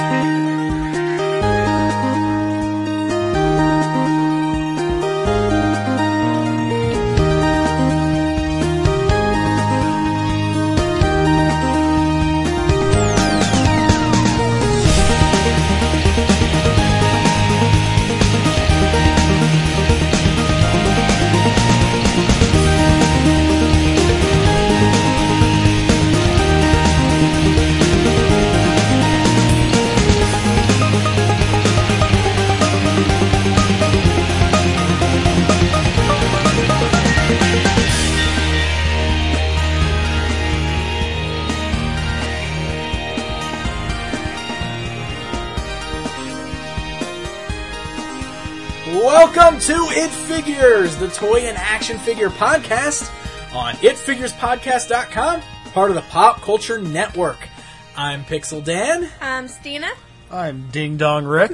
Welcome to It Figures, the toy and action figure podcast on itfigurespodcast.com, part of the Pop Culture Network. I'm Pixel Dan. I'm Stina. I'm Ding Dong Rick.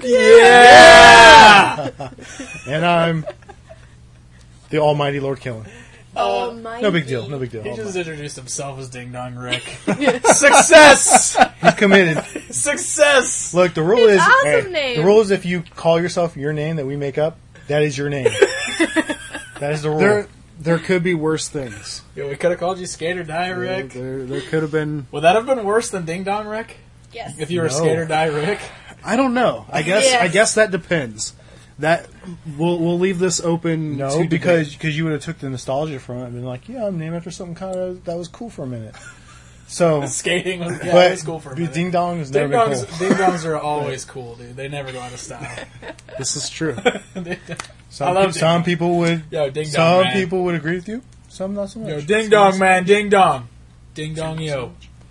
Yeah! And I'm the Almighty Lord Killen. Almighty. No big deal, no big deal. He just introduced himself as Ding Dong Rick. Success! He's committed. Success! Look, the rule is awesome name. the rule is if you call yourself your name that we make up, that is your name. That is the rule. There could be worse things. Yeah, we could have called you Skate or Die Rick. There could have been. Would that have been worse than Ding Dong Rick? Yes. If you were No. Skate or Die Rick? I don't know. I guess. Yes. I guess that depends. That we'll leave this open. No, to because debate. you would have took the nostalgia from it and been like, yeah, I'm named after something kind of that was cool for a minute. So, Skating was, yeah, but it was cool for a minute. Ding Dong has Ding never been dongs, cool. ding dongs are always cool, dude. They never go out of style. This is true. I Some, love some Ding people would. Yo, Ding Dong, Some man. people would agree with you. Some not so much. Yo, Ding Dong, man. Ding Dong. Ding Dong, yo.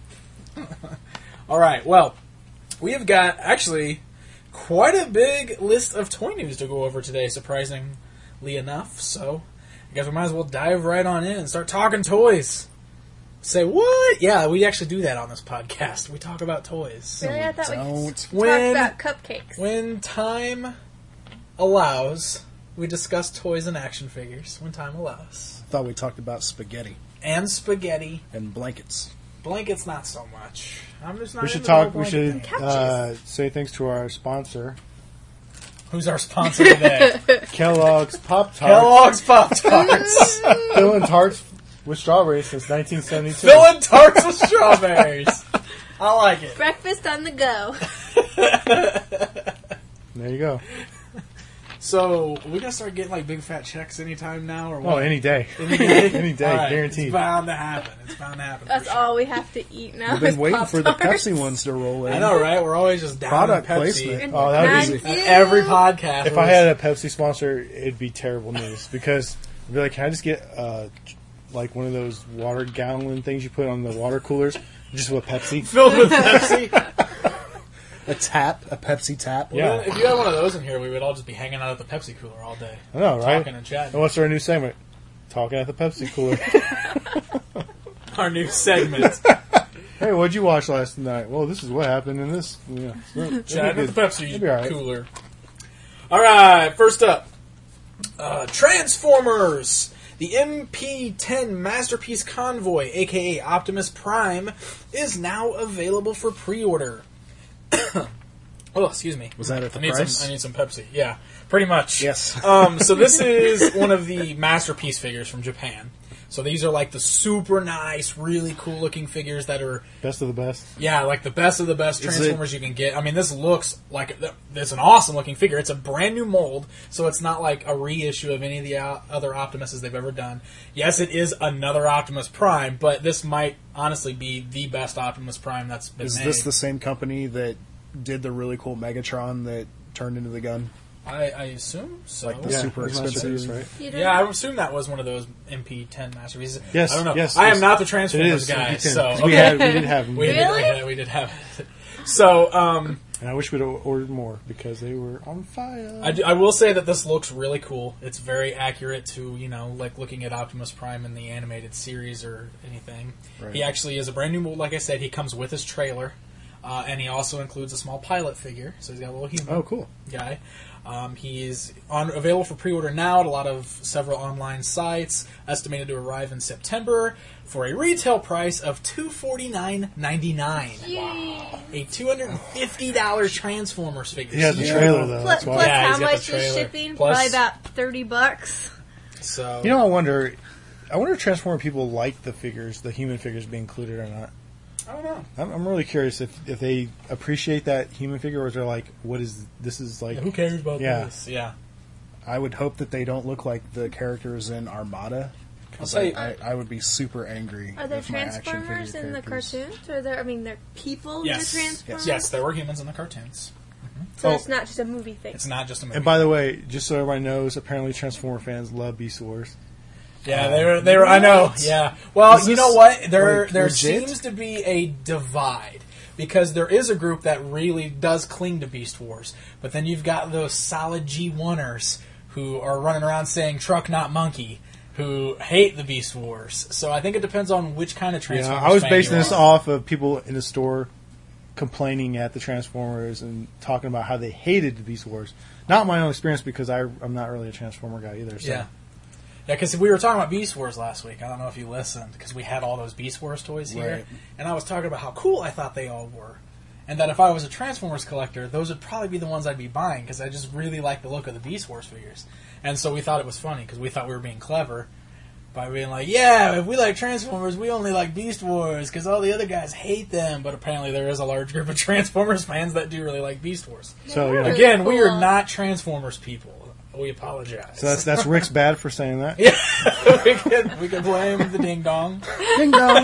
All right, well, we have got, actually, quite a big list of toy news to go over today, surprisingly enough. So, I guess we might as well dive right on in and start talking toys. Say, what? Yeah, we actually do that on this podcast. We talk about toys. Really? I thought we Don't. talked When, about cupcakes. when time allows, we discuss toys and action figures. When time allows. Thought we talked about spaghetti And spaghetti. and blankets. Blankets, not so much. I'm just not We should into the whole talk. We blanket should thing. Couches. say thanks to our sponsor, Who's our sponsor today? Kellogg's Pop Tarts. Kellogg's Pop-Tarts. Filling tarts with strawberries since 1972. Filling tarts with strawberries. I like it. Breakfast on the go. There you go. So, we gonna start getting like big fat checks anytime now, or Oh, what? any day. Any day? Any day, All right, guaranteed. It's bound to happen. It's bound to happen. That's for sure. all we have to eat now. I've been is waiting for the Pop-Tarts. Pepsi ones to roll in. I know, right? We're always just down Product Pepsi. placement. Oh, that would Thank be. you. At every podcast. If I had a Pepsi sponsor, it'd be terrible news because I'd be like, "Can I just get like one of those water gallon things you put on the water coolers, just with Pepsi?" filled with Pepsi. A Pepsi tap. Well, Yeah. if you had one of those in here, we would all just be hanging out at the Pepsi cooler all day. I know, right? Talking and chatting. And what's our new segment? Talking at the Pepsi cooler. Our new segment. Hey, what'd you watch last night? Well, this is what happened in this. Yeah, Chatting at the Pepsi It'll be all right. cooler. Alright, first up. Transformers! The MP-10 Masterpiece Convoy, aka Optimus Prime, is now available for pre-order. Oh, excuse me. Was that at the I need price? some Pepsi. Yeah, pretty much. Yes. So this is one of the Masterpiece figures from Japan. So these are like the super nice, really cool looking figures that are, Best of the best. yeah, like the best of the best Is Transformers you can get. I mean, this looks like it's an awesome looking figure. It's a brand new mold, so it's not like a reissue of any of the other Optimuses they've ever done. Yes, it is another Optimus Prime, but this might honestly be the best Optimus Prime that's been Is made. this the same company that did the really cool Megatron that turned into the gun? I assume so. Like the Yeah, super that's Masterpiece, expensive. right? You don't Yeah, I know? assume that was one of those MP-10 masterpieces. Yes, I don't know. yes, I yes. am not the It Transformers is. guy, MP10. so we did have them. we Really? did have it. So, And I wish we'd have ordered more because they were on fire. I will say that this looks really cool. It's very accurate to, like looking at Optimus Prime in the animated series or anything. Right. He actually is a brand new mold, like I said. He comes with his trailer. And he also includes a small pilot figure, so he's got a little human Oh, cool. guy. He is available for pre-order now at several online sites. Estimated to arrive in September for a retail price of $249.99. Yay. A $250 Transformers figure. He has the trailer, though. Plus, That's why. plus Yeah, how he's got the much is trailer. shipping? Plus- Probably about $30. So You know, I wonder if Transformer people like the figures, the human figures being included or not. I don't know. I'm really curious if they appreciate that human figure, or is they're like, what is this? Is like, Who cares about Yeah. this? Yeah. I would hope that they don't look like the characters in Armada. I'll 'Cause say, I would be super angry. Are there if my action Transformers figure in the characters- cartoons? Or they're people yes, in the Transformers? yes, there were humans in the cartoons. So Oh. it's not just a movie thing. It's not just a movie. And by the way, just so everybody knows, apparently Transformer fans love Beast Wars. Yeah, they were. I know. Yeah. Well, Is you this, know what? There like, there legit? seems to be a divide because there is a group that really does cling to Beast Wars, but then you've got those solid G1ers who are running around saying "truck, not monkey," who hate the Beast Wars. So I think it depends on which kind of Transformers. I was fan basing you this are. off of people in the store complaining at the Transformers and talking about how they hated the Beast Wars. Not my own experience because I'm not really a Transformer guy either. So. Yeah. Yeah, because we were talking about Beast Wars last week. I don't know if you listened, because we had all those Beast Wars toys here. Right. And I was talking about how cool I thought they all were. And that if I was a Transformers collector, those would probably be the ones I'd be buying, because I just really like the look of the Beast Wars figures. And so we thought it was funny, because we thought we were being clever by being like, yeah, if we like Transformers, we only like Beast Wars, because all the other guys hate them. But apparently there is a large group of Transformers fans that do really like Beast Wars. So yeah. Really Again, we are cool. not Transformers people. We apologize. So that's Rick's bad for saying that. Yeah, we can blame the ding dong. Ding dong.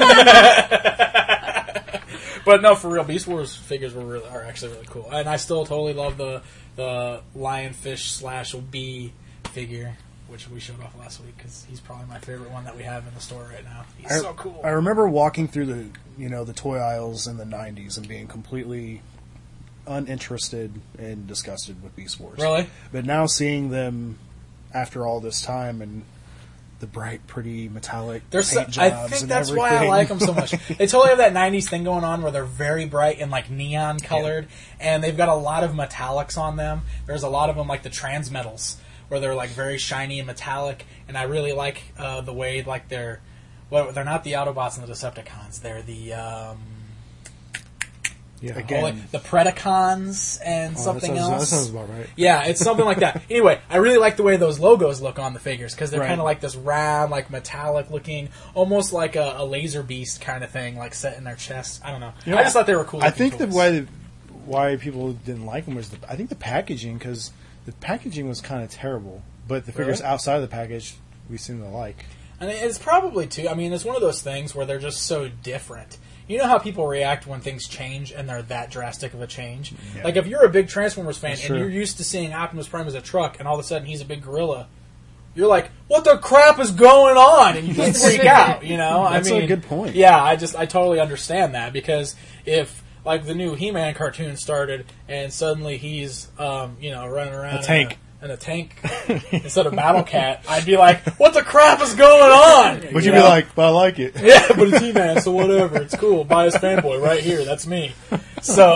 But no, for real, Beast Wars figures are actually really cool, and I still totally love the lionfish / bee figure, which we showed off last week because he's probably my favorite one that we have in the store right now. He's so cool. I remember walking through the toy aisles in the '90s and being completely uninterested and disgusted with Beast Wars. Really? But now seeing them after all this time and the bright, pretty metallic They're paint jobs I think and that's everything. why I like them so much. They totally have that 90s thing going on where they're very bright and like neon colored, and they've got a lot of metallics on them. There's a lot of them like the Transmetals where they're like very shiny and metallic, and I really like the way like they're not the Autobots and the Decepticons. They're the Yeah. Again. the Predacons and something that else. sounds about right. Yeah, it's something like that. Anyway, I really like the way those logos look on the figures because they're Right. kind of like this round, like metallic looking, almost like a laser beast kind of thing, like set in their chest. I don't know. You know, I just thought they were cool. I think toys. why people didn't like them was I think the packaging, because the packaging was kind of terrible, but the figures Really? outside of the package we seem to like. And it's probably too. I mean, it's one of those things where they're just so different. You know how people react when things change and they're that drastic of a change? Yeah. Like if you're a big Transformers fan That's and true. you're used to seeing Optimus Prime as a truck and all of a sudden he's a big gorilla, you're like, what the crap is going on? And you just freak out, you know? That's I mean, a good point. Yeah, I totally understand that because if like the new He-Man cartoon started and suddenly he's, running around A tank. in a tank instead of Battle Cat, I'd be like, what the crap is going on? But You you'd know? be like, but I like it. Yeah, but it's He-Man, so whatever. It's cool. Bias fanboy right here. That's me. So,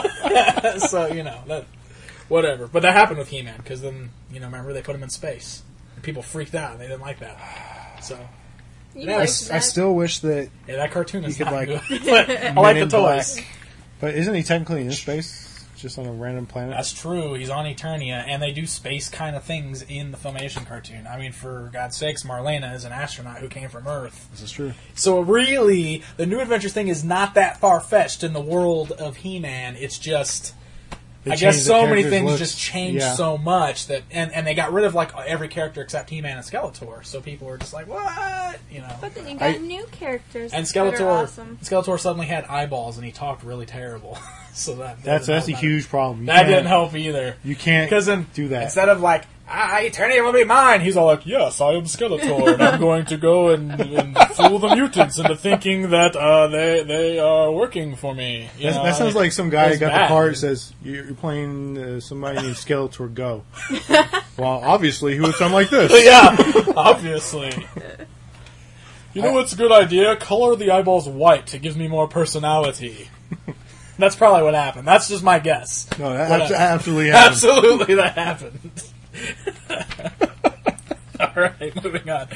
that whatever. But that happened with He-Man because then, remember they put him in space. And people freaked out. They didn't like that. So, You Yeah, I, like s- that. I still wish that yeah, that cartoon is You could, not like, good. But I like the in toys. Black. But isn't he technically in space? Just on a random planet? That's true. He's on Eternia, and they do space kind of things in the Filmation cartoon. I mean, for God's sakes, Marlena is an astronaut who came from Earth. this is true. So really, the New Adventures thing is not that far-fetched in the world of He-Man. It's just, They I changed guess the so many characters' things looks. just changed Yeah. so much that, and they got rid of like every character except He-Man and Skeletor. So people were just like, what? But then you got new characters And that are Skeletor, awesome. Skeletor suddenly had eyeballs and he talked really terrible. So That's didn't a help either. huge problem. You That can't- didn't help either. You can't Because then do that. instead of like, Eternia will be mine, he's all like, yes, I am Skeletor, and I'm going to go and fool the mutants into thinking that they are working for me. You know, That sounds like some guy it's got bad. the part that says, you're playing somebody named Skeletor, go. Well, obviously, he would sound like this. Yeah, obviously. You know what's a good idea? Color the eyeballs white. It gives me more personality. That's probably what happened. That's just my guess. No, that What absolutely happened. Absolutely, that happened. All right, moving on.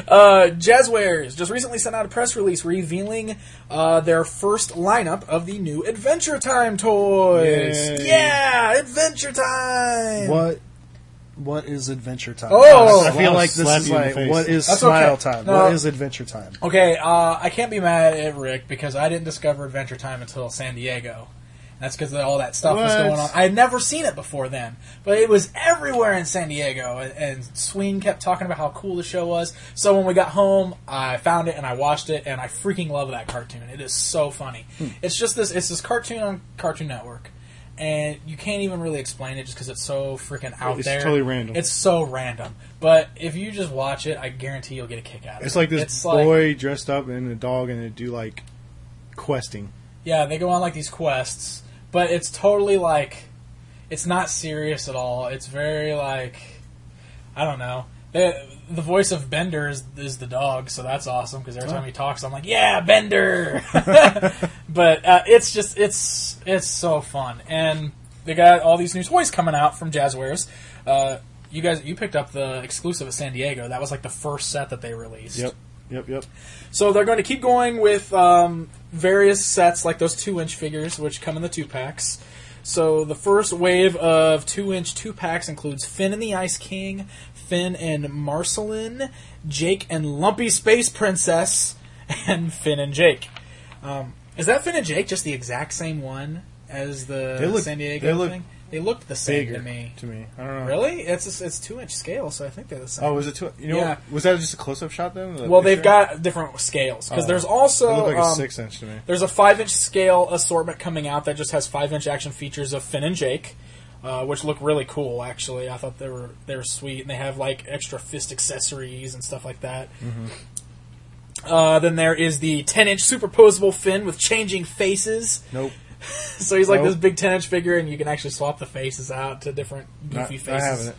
Jazzwares just recently sent out a press release revealing their first lineup of the new Adventure Time toys. Yay. Yeah, Adventure Time. What is Adventure Time? Oh! I feel like Slap this is you in the like, face. what is That's Smile okay. Time? No. What is Adventure Time? Okay, I can't be mad at Rick because I didn't discover Adventure Time until San Diego. That's because all that stuff was What? going on. I had never seen it before then, but it was everywhere in San Diego, and Sween kept talking about how cool the show was. So when we got home, I found it and I watched it, and I freaking love that cartoon. It is so funny. It's just it's this cartoon on Cartoon Network, and you can't even really explain it just because it's so freaking out It's there. totally random. It's so random. But if you just watch it, I guarantee you'll get a kick out of it. It's like this It's like- boy dressed up in a dog and they do like questing. Yeah, they go on like these quests, but it's totally like, it's not serious at all. It's very like, I don't know. The voice of Bender is the dog, so that's awesome because every time he talks, I'm like, yeah, Bender. But it's just it's so fun, and they got all these new toys coming out from Jazzwares. You picked up the exclusive at San Diego. That was like the first set that they released. Yep. So they're going to keep going with various sets, like those 2-inch figures, which come in the 2-packs. So the first wave of 2-inch 2-packs includes Finn and the Ice King, Finn and Marceline, Jake and Lumpy Space Princess, and Finn and Jake. Is that Finn and Jake just the exact same one as the San Diego thing? They looked the same Bigger to me. I don't know. Really? It's 2-inch scale, so I think they're the same. Oh, was it two? You know, Yeah. was that just a close-up shot then? The Well, they've picture? got different scales because there's also It looked like a 6-inch to me. there's a 5-inch scale assortment coming out that just has 5-inch action features of Finn and Jake, which look really cool. Actually, I thought they were sweet, and they have like extra fist accessories and stuff like that. Then there is the 10-inch superposable Finn with changing faces. Nope. So he's like Nope. this big 10-inch figure, and you can actually swap the faces out to different goofy faces.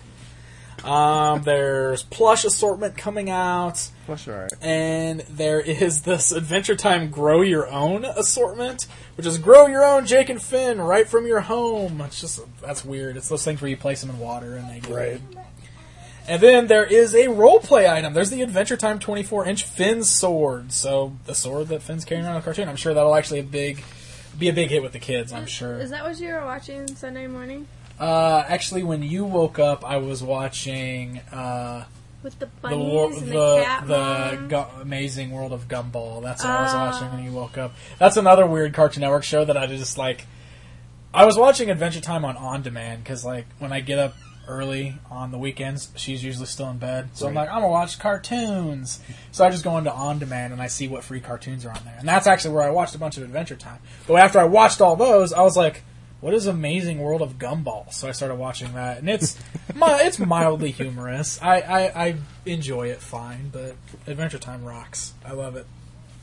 I haven't. There's plush assortment coming out. Plush, alright. And there is this Adventure Time Grow Your Own assortment, which is grow your own Jake and Finn right from your home. It's just, that's weird. It's those things where you place them in water and they get Right. And then there is a role-play item. There's the Adventure Time 24-inch Finn sword. So the sword that Finn's carrying around in the cartoon. I'm sure that'll actually be a big hit with the kids, I'm sure. Is that what you were watching Sunday morning? Actually, when you woke up, I was watching With the bunnies and the cat mom? Amazing World of Gumball. That's what I was watching when you woke up. That's another weird Cartoon Network show that I just like. I was watching Adventure Time on demand because like when I get up early on the weekends, she's usually still in bed. So I'm like, I'm gonna watch cartoons. So I just go into on demand and I see what free cartoons are on there, and that's actually where I watched a bunch of Adventure Time. But after I watched all those, I was like, what is Amazing World of Gumball? So I started watching that, and it's it's mildly humorous. I enjoy it fine, but Adventure Time rocks. I love it.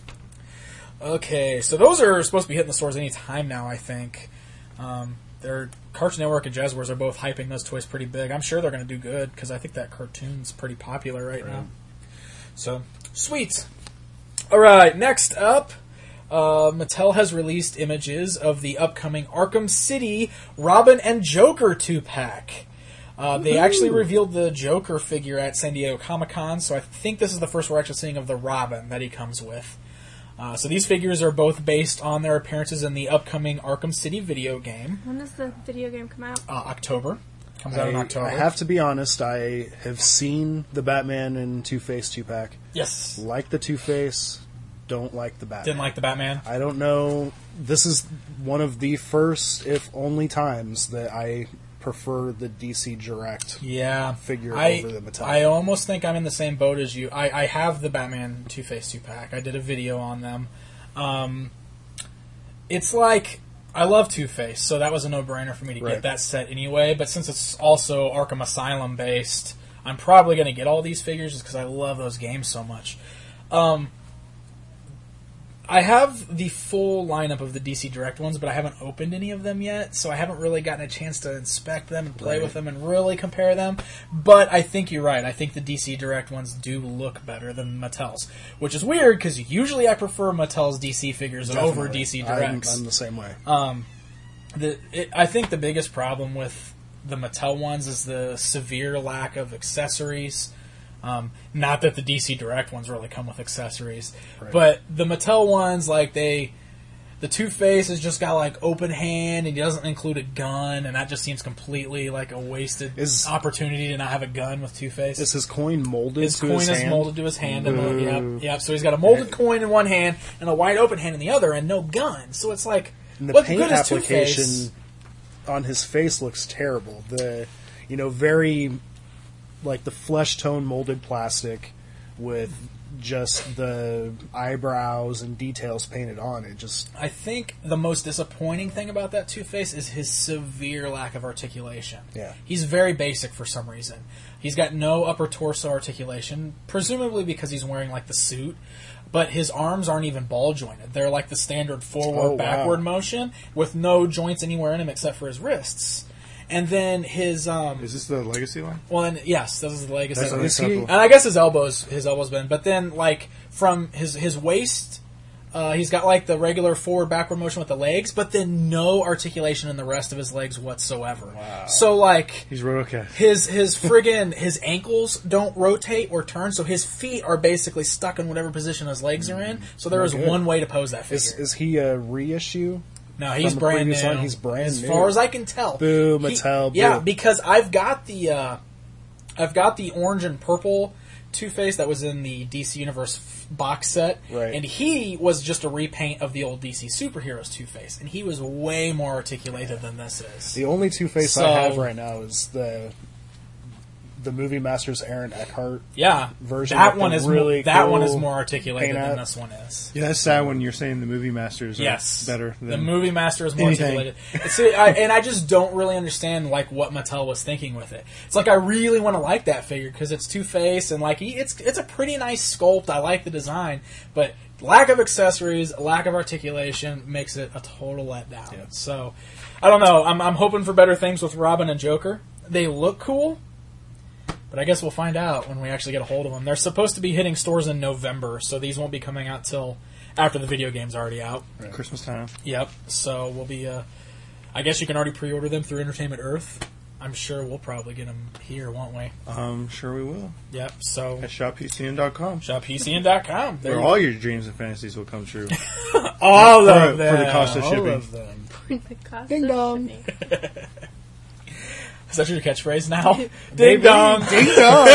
Okay, so those are supposed to be hitting the stores any time now, I think. They're Cartoon Network and Jazzwares are both hyping those toys pretty big. I'm sure they're going to do good because I think that cartoon's pretty popular right now. So, sweet. All right, next up, Mattel has released images of the upcoming Arkham City Robin and Joker 2-pack. They actually revealed the Joker figure at San Diego Comic-Con, so I think this is the first we're actually seeing of the Robin that he comes with. So these figures are both based on their appearances in the upcoming Arkham City video game. When does the video game come out? October. Comes out in October. I have to be honest, I have seen the Batman and Two-Face 2-pack. Yes. Like the Two-Face, don't like the Batman. Didn't like the Batman? I don't know. This is one of the first, if only times, that I prefer the DC Direct figure over the Mattel. I almost think I'm in the same boat as you. I have the Batman Two-Face 2-pack. I did a video on them. It's like, I love Two-Face, so that was a no-brainer for me to get that set anyway, but since it's also Arkham Asylum based, I'm probably going to get all these figures just because I love those games so much. I have the full lineup of the DC Direct ones, but I haven't opened any of them yet, so I haven't really gotten a chance to inspect them and play with them and really compare them. But I think you're right. I think the DC Direct ones do look better than Mattel's, which is weird because usually I prefer Mattel's DC figures over DC Directs. I'm the same way. I think the biggest problem with the Mattel ones is the severe lack of accessories. Not that the DC Direct ones really come with accessories, but the Mattel ones, like the Two-Face has just got like open hand and he doesn't include a gun, and that just seems completely like a wasted opportunity to not have a gun with Two-Face. Is his coin molded? His coin is molded to his hand. Yep. So he's got a molded coin in one hand and a wide open hand in the other, and no gun. So it's like, and the what paint good is application Two-Face? On his face looks terrible. Very. Like the flesh tone molded plastic with just the eyebrows and details painted on it. I think the most disappointing thing about that Two-Face is his severe lack of articulation. Yeah. He's very basic for some reason. He's got no upper torso articulation, presumably because he's wearing like the suit, but his arms aren't even ball jointed. They're like the standard forward-backward motion with no joints anywhere in him except for his wrists. And then his is this the Legacy line? Well, then, yes, this is the Legacy line. And I guess his elbows been. But then, like from his waist, he's got like the regular forward-backward motion with the legs, but then no articulation in the rest of his legs whatsoever. Wow. So like he's rotocast. His friggin' his ankles don't rotate or turn, so his feet are basically stuck in whatever position his legs are in. So there is one way to pose that figure. Is he a reissue? No, he's brand new. He's brand as new. As far as I can tell. Boo, Mattel. Yeah, because I've got the orange and purple Two-Face that was in the DC Universe box set, right. And he was just a repaint of the old DC Superheroes Two-Face, and he was way more articulated than this is. The only Two-Face I have right now is the Movie Masters Aaron Eckhart version. That one is really that one is more articulated than this one is. Yeah, that's sad when you're saying the Movie Masters are better than the Movie Master is more anything. articulated. See, I just don't really understand like what Mattel was thinking with it. It's like I really want to like that figure because it's Two-Face and like it's a pretty nice sculpt. I like the design, but lack of accessories, lack of articulation makes it a total letdown. Yeah. So I don't know. I'm hoping for better things with Robin and Joker. They look cool. But I guess we'll find out when we actually get a hold of them. They're supposed to be hitting stores in November, so these won't be coming out till after the video game's already out. Right. Christmas time. Yep. So we'll be... I guess you can already pre-order them through Entertainment Earth. I'm sure we'll probably get them here, won't we? Sure we will. Yep. So at ShopPCN.com. ShopPCN.com. Where all your dreams and fantasies will come true. All of them. For the cost of shipping. All of them. For the cost Ding of dong. shipping. Is that your catchprise now? Ding dong. Ding dong.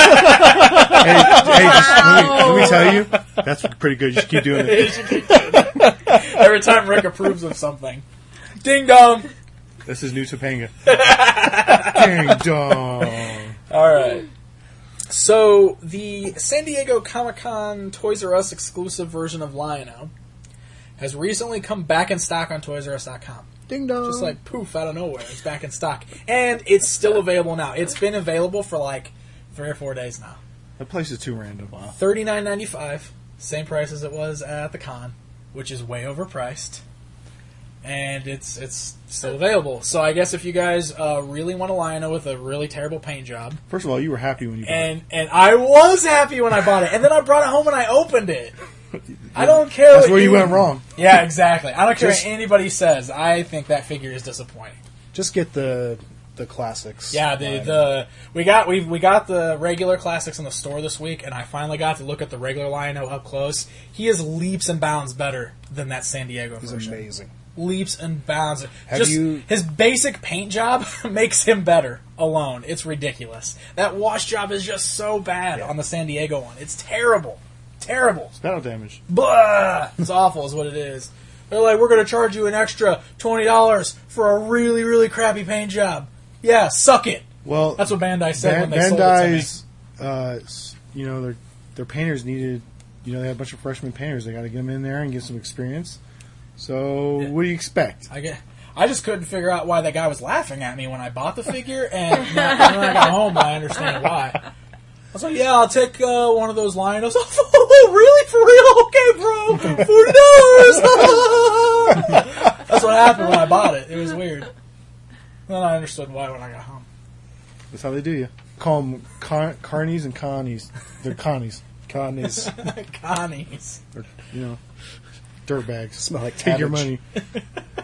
hey, let me tell you, that's pretty good. You should keep doing it. Every time Rick approves of something. Ding dong. This is new Topanga. Ding dong. All right. So, the San Diego Comic-Con Toys R Us exclusive version of Lion-O has recently come back in stock on ToysRUs.com. Ding dong. Just like poof out of nowhere. It's back in stock. And it's still available now. It's been available for like 3 or 4 days now. That place is too random. Wow. $39.95. Same price as it was at the con, which is way overpriced. And it's still available. So I guess if you guys really want a Lion-O with a really terrible paint job. First of all, you were happy when you bought it. And I was happy when I bought it. And then I brought it home and I opened it. I don't care. That's where you went wrong. Yeah, exactly. I don't care what anybody says. I think that figure is disappointing. Just get the classics. Yeah, we got the regular classics in the store this week, and I finally got to look at the regular Lion-O up close. He is leaps and bounds better than that San Diego version. He's amazing. Leaps and bounds. His basic paint job makes him better alone. It's ridiculous. That wash job is just so bad on the San Diego one. It's terrible. Terrible. Spinal damage. Blah! It's awful is what it is. They're like, we're going to charge you an extra $20 for a really, really crappy paint job. Yeah, suck it. Well, that's what Bandai said when they sold it to me. Their painters needed, they had a bunch of freshman painters. They got to get them in there and get some experience. So, what do you expect? I just couldn't figure out why that guy was laughing at me when I bought the figure, and when I got home, I understand why. was like, yeah, I'll take one of those Lionels. Oh, really? For real? Okay, bro. $40. That's what happened when I bought it. It was weird. Then I understood why when I got home. That's how they do you. Call them carnies and connies. They're connies. Connies. Connies. Or, dirtbags. Smell like Take your cabbage. money.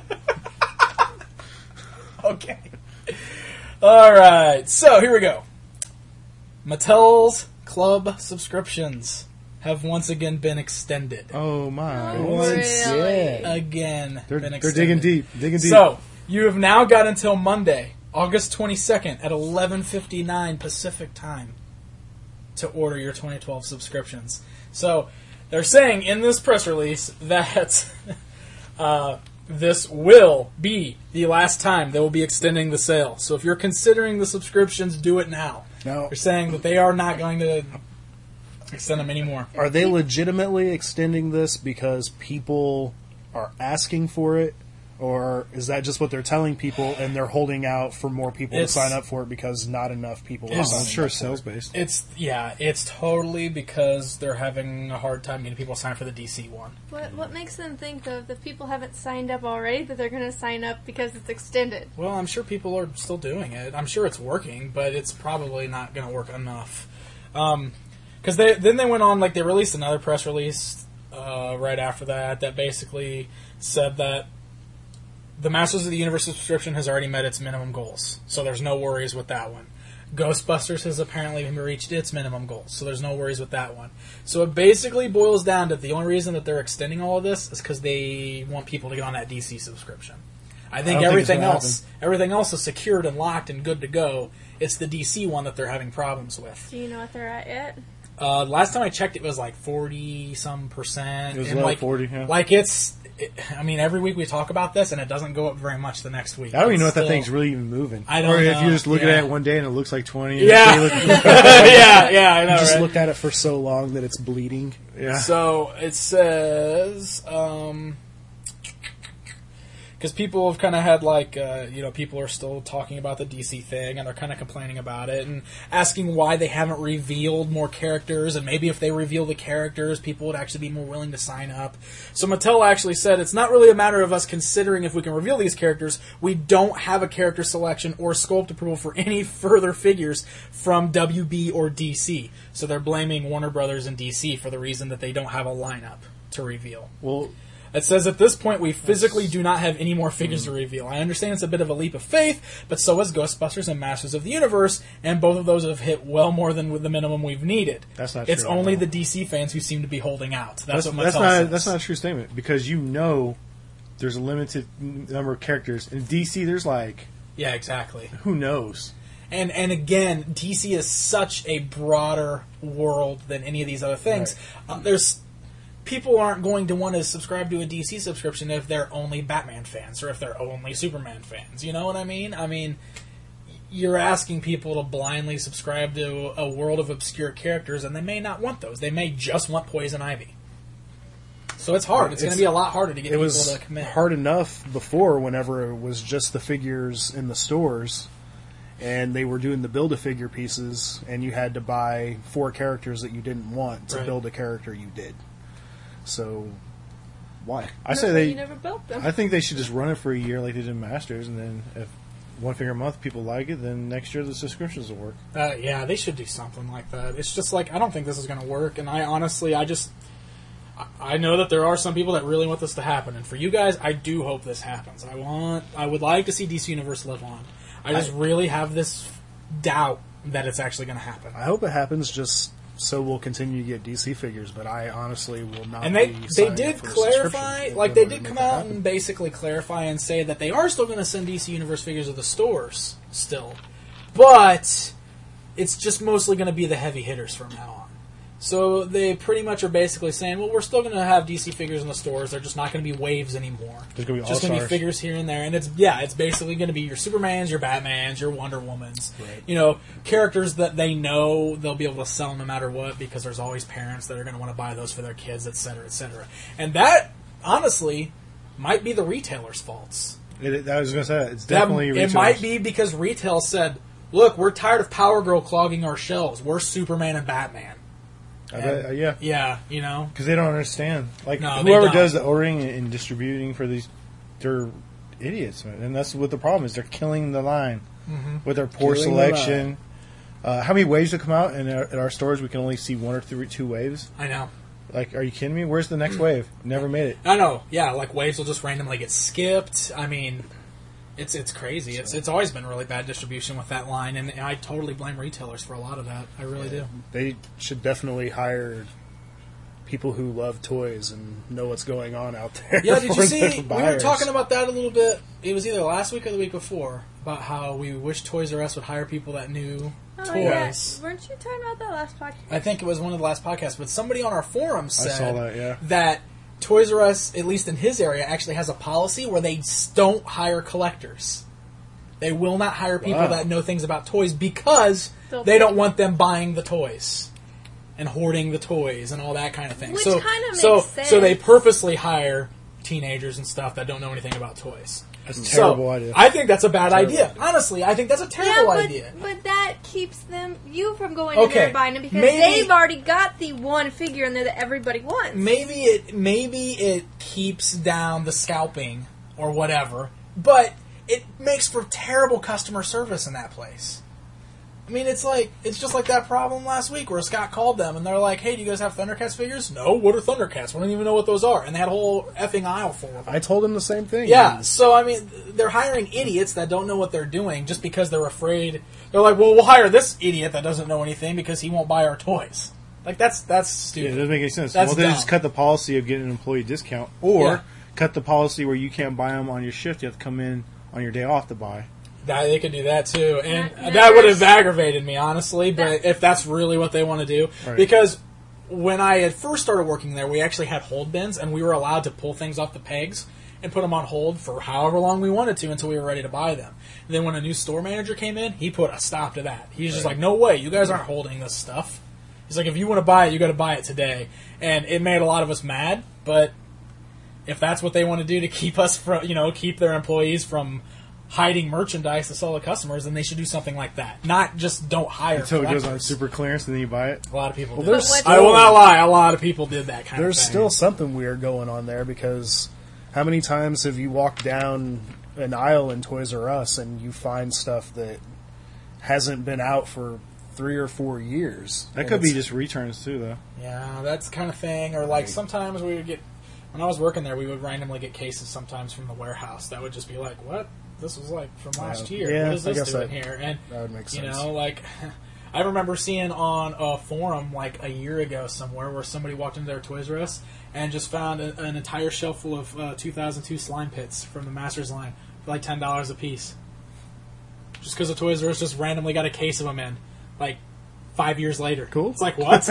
Okay. All right. So here we go. Mattel's club subscriptions have once again been extended. Oh my! Oh, Once really? Again, They're been extended. digging deep. Digging deep. So you have now got until Monday, August 22nd at 11:59 Pacific time to order your 2012 subscriptions. So they're saying in this press release that this will be the last time they will be extending the sale. So if you're considering the subscriptions, do it now. Now, They're saying that they are not going to extend them anymore. are they legitimately extending this because people are asking for it? Or is that just what they're telling people and they're holding out for more people to sign up for it because not enough people are I'm signing sure up for it? sales based. It's totally because they're having a hard time getting people signed for the DC one. What makes them think, though, if people haven't signed up already, that they're going to sign up because it's extended? Well, I'm sure people are still doing it. I'm sure it's working, but it's probably not going to work enough. Because they went on, like, they released another press release right after that basically said that the Masters of the Universe subscription has already met its minimum goals, so there's no worries with that one. Ghostbusters has apparently reached its minimum goals, so there's no worries with that one. So it basically boils down to the only reason that they're extending all of this is because they want people to get on that DC subscription. I think everything else is secured and locked and good to go. It's the DC one that they're having problems with. Do you know what they're at yet? Last time I checked, it was like 40-some%. It was and low like 40, yeah. Like I mean, every week we talk about this, and it doesn't go up very much the next week. I don't even know if It's that thing's really even moving. I don't or if know, you just look yeah. at it one day and it looks like 20. And Yeah. the day yeah, I know, You just right? looked at it for so long that it's bleeding. yeah. So it says, because people have kind of had like, people are still talking about the DC thing, and they're kind of complaining about it and asking why they haven't revealed more characters, and maybe if they reveal the characters, people would actually be more willing to sign up. So Mattel actually said it's not really a matter of us considering if we can reveal these characters. We don't have a character selection or sculpt approval for any further figures from WB or DC. So they're blaming Warner Brothers and DC for the reason that they don't have a lineup to reveal. Well, It says, at this point, we physically do not have any more figures to reveal. I understand it's a bit of a leap of faith, but so is Ghostbusters and Masters of the Universe, and both of those have hit well more than the minimum we've needed. That's not It's true. only No. the DC fans who seem to be holding out. That's what Mattel that's says. that's not a true statement because there's a limited number of characters. In DC, there's like, Yeah, exactly. who knows? And again, DC is such a broader world than any of these other things. There's people aren't going to want to subscribe to a DC subscription if they're only Batman fans or if they're only Superman fans. You know what I mean? I mean, you're asking people to blindly subscribe to a world of obscure characters, and they may not want those. They may just want Poison Ivy. So it's hard. It's going to be a lot harder to get It people was to commit. hard enough before whenever it was just the figures in the stores and they were doing the Build-A-Figure pieces and you had to buy 4 characters that you didn't want to Right. build a character you did. So, why? I say You never built them. I think they should just run it for a year like they did in Masters, and then if one figure a month people like it, then next year the subscriptions will work. Yeah, they should do something like that. It's just like, I don't think this is going to work, and I honestly, I know that there are some people that really want this to happen, and for you guys, I do hope this happens. I would like to see DC Universe live on. I just really have this doubt that it's actually going to happen. I hope it happens just so we'll continue to get DC figures, but I honestly will not And be they signing did up for a clarify, subscription like in they order did to come make that out happen. and basically clarify and say that they are still going to send DC Universe figures to the stores still, but it's just mostly going to be the heavy hitters from now on. So they pretty much are basically saying, well, we're still going to have DC figures in the stores. They're just not going to be waves anymore. There's going to be Just going to be all-stars. figures here and there, and it's basically going to be your Supermans, your Batmans, your Wonder Womans. Right. Characters that they know they'll be able to sell no matter what, because there's always parents that are going to want to buy those for their kids, et cetera, et cetera. And that, honestly, might be the retailers' faults. I was going to say that. It's definitely It retailers. might be because retail said, look, we're tired of Power Girl clogging our shelves. We're Superman and Batman. Yeah. Yeah, you know. Because they don't understand. Like, No, they whoever don't. does the ordering and distributing for these, they're idiots, man. And that's what the problem is. They're killing the line with their poor Killing the selection. How many waves have come out? And at our stores, we can only see one or two waves. I know. Like, are you kidding me? Where's the next wave? Never made it. I know. Yeah, like waves will just randomly get skipped. I mean, it's crazy. It's always been really bad distribution with that line, and I totally blame retailers for a lot of that. I really do. They should definitely hire people who love toys and know what's going on out there. Yeah, did you for see? the We were buyers. talking about that a little bit. It was either last week or the week before about how we wish Toys R Us would hire people that knew Oh, toys. yeah. Weren't you talking about that last podcast? I think it was one of the last podcasts, but somebody on our forum said I saw that, yeah. that Toys R Us, at least in his area, actually has a policy where they don't hire collectors. They will not hire people Wow. that know things about toys because They'll they pay. don't want them buying the toys and hoarding the toys and all that kind of thing. Which so, kinda makes so, sense. So they purposely hire teenagers and stuff that don't know anything about toys. That's a terrible idea. I think that's a bad idea. Honestly, I think that's a terrible idea. But that keeps you from going in there Okay, and buying them because maybe- they've already got the one figure in there that everybody wants. Maybe it keeps down the scalping or whatever, but it makes for terrible customer service in that place. I mean, it's just like that problem last week where Scott called them and they're like, "Hey, do you guys have Thundercats figures?" "No, what are Thundercats? We don't even know what those are." And they had a whole effing aisle full of them. I told him the same thing. Yeah, so I mean, they're hiring idiots that don't know what they're doing just because they're afraid. They're like, "Well, we'll hire this idiot that doesn't know anything because he won't buy our toys." Like that's Yeah, stupid. it doesn't make any sense. That's Well, then dumb. just cut the policy of getting an employee discount, or Yeah. cut the policy where you can't buy them on your shift. You have to come in on your day off to buy. They could do that too, and Not- that would have never- aggravated me, honestly. But if that's really what they want to do, Right. because when I had first started working there, we actually had hold bins, and we were allowed to pull things off the pegs and put them on hold for however long we wanted to until we were ready to buy them. And then when a new store manager came in, he put a stop to that. He's just like, "No way, you guys aren't holding this stuff." He's like, "If you want to buy it, you got to buy it today." And it made a lot of us mad, but if that's what they want to do to keep us from, keep their employees from hiding merchandise to sell to customers, then they should do something like that. Not just don't hire Until it goes on collectors. super clearance and then you buy it. A lot of people Well, do. there's But I will not lie, a lot of people did that kind There's of thing. still something weird going on there because how many times have you walked down an aisle in Toys R Us and you find stuff that hasn't been out for 3 or 4 years? That And could be it's- just returns too, though. Yeah, that's the kind of thing. Or like sometimes we would get, when I was working there, we would randomly get cases sometimes from the warehouse that would just be like, "What? This was like from last year. Yeah, What is I this guess doing that- here?" And that would make sense. like I remember seeing on a forum like a year ago somewhere where somebody walked into their Toys R Us and just found an entire shelf full of 2002 slime pits from the Masters line for like $10 a piece. Just because the Toys R Us just randomly got a case of them in, like 5 years later. Cool. It's like, what?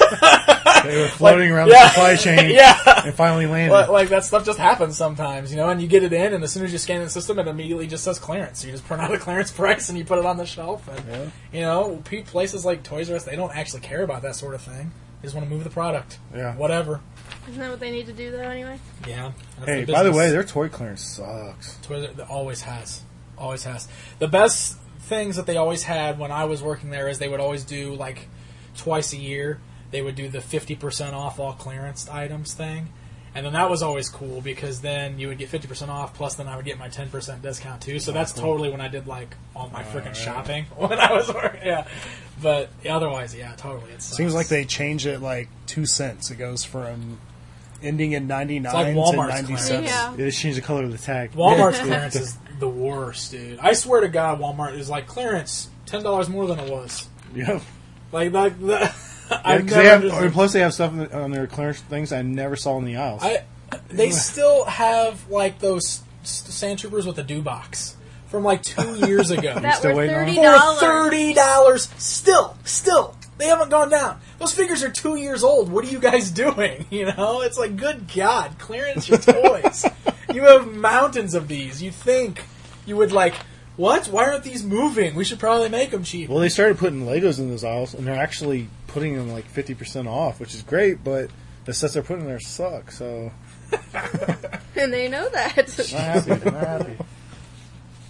They were floating around yeah. the supply chain Yeah. and finally landed. Like that stuff just happens sometimes, and you get it in, and as soon as you scan the system, it immediately just says clearance. So you just print out a clearance price and you put it on the shelf. And places like Toys R Us, they don't actually care about that sort of thing. They just want to move the product. Yeah. Whatever. Isn't that what they need to do, though, anyway? Yeah. That's Hey, the by the business. way, their toy clearance sucks. Toys R Us always has. The best things that they always had when I was working there is they would always do like twice a year. They would do the 50% off all clearance items thing. And then that was always cool because then you would get 50% off plus then I would get my 10% discount too. So that's totally when I did like all my freaking shopping when I was working. Yeah. But otherwise, yeah, totally. It sucks. Seems like they change it like 2 cents. It goes from ending in 99 It's like to Walmart's 90 clearance. cents. Yeah. They just changed the color of the tag. Walmart's clearance is the worst, dude. I swear to God, Walmart is like clearance $10 more than it was. Yep. Like that. I've 'Cause never they have, understood- and plus they have stuff on their clearance things I never saw in the aisles. They still have like those sand troopers with the dew box from like 2 years ago. That still were waiting on it? For $30. $30, still, they haven't gone down. Those figures are 2 years old. What are you guys doing? It's like, good God, clearance your toys. You have mountains of these. You think you would like, what? Why aren't these moving? We should probably make them cheap. Well, they started putting Legos in those aisles, and they're actually putting them like 50% off, which is great, but the stuff they're putting in there suck, so And they know that. not happy. Not happy.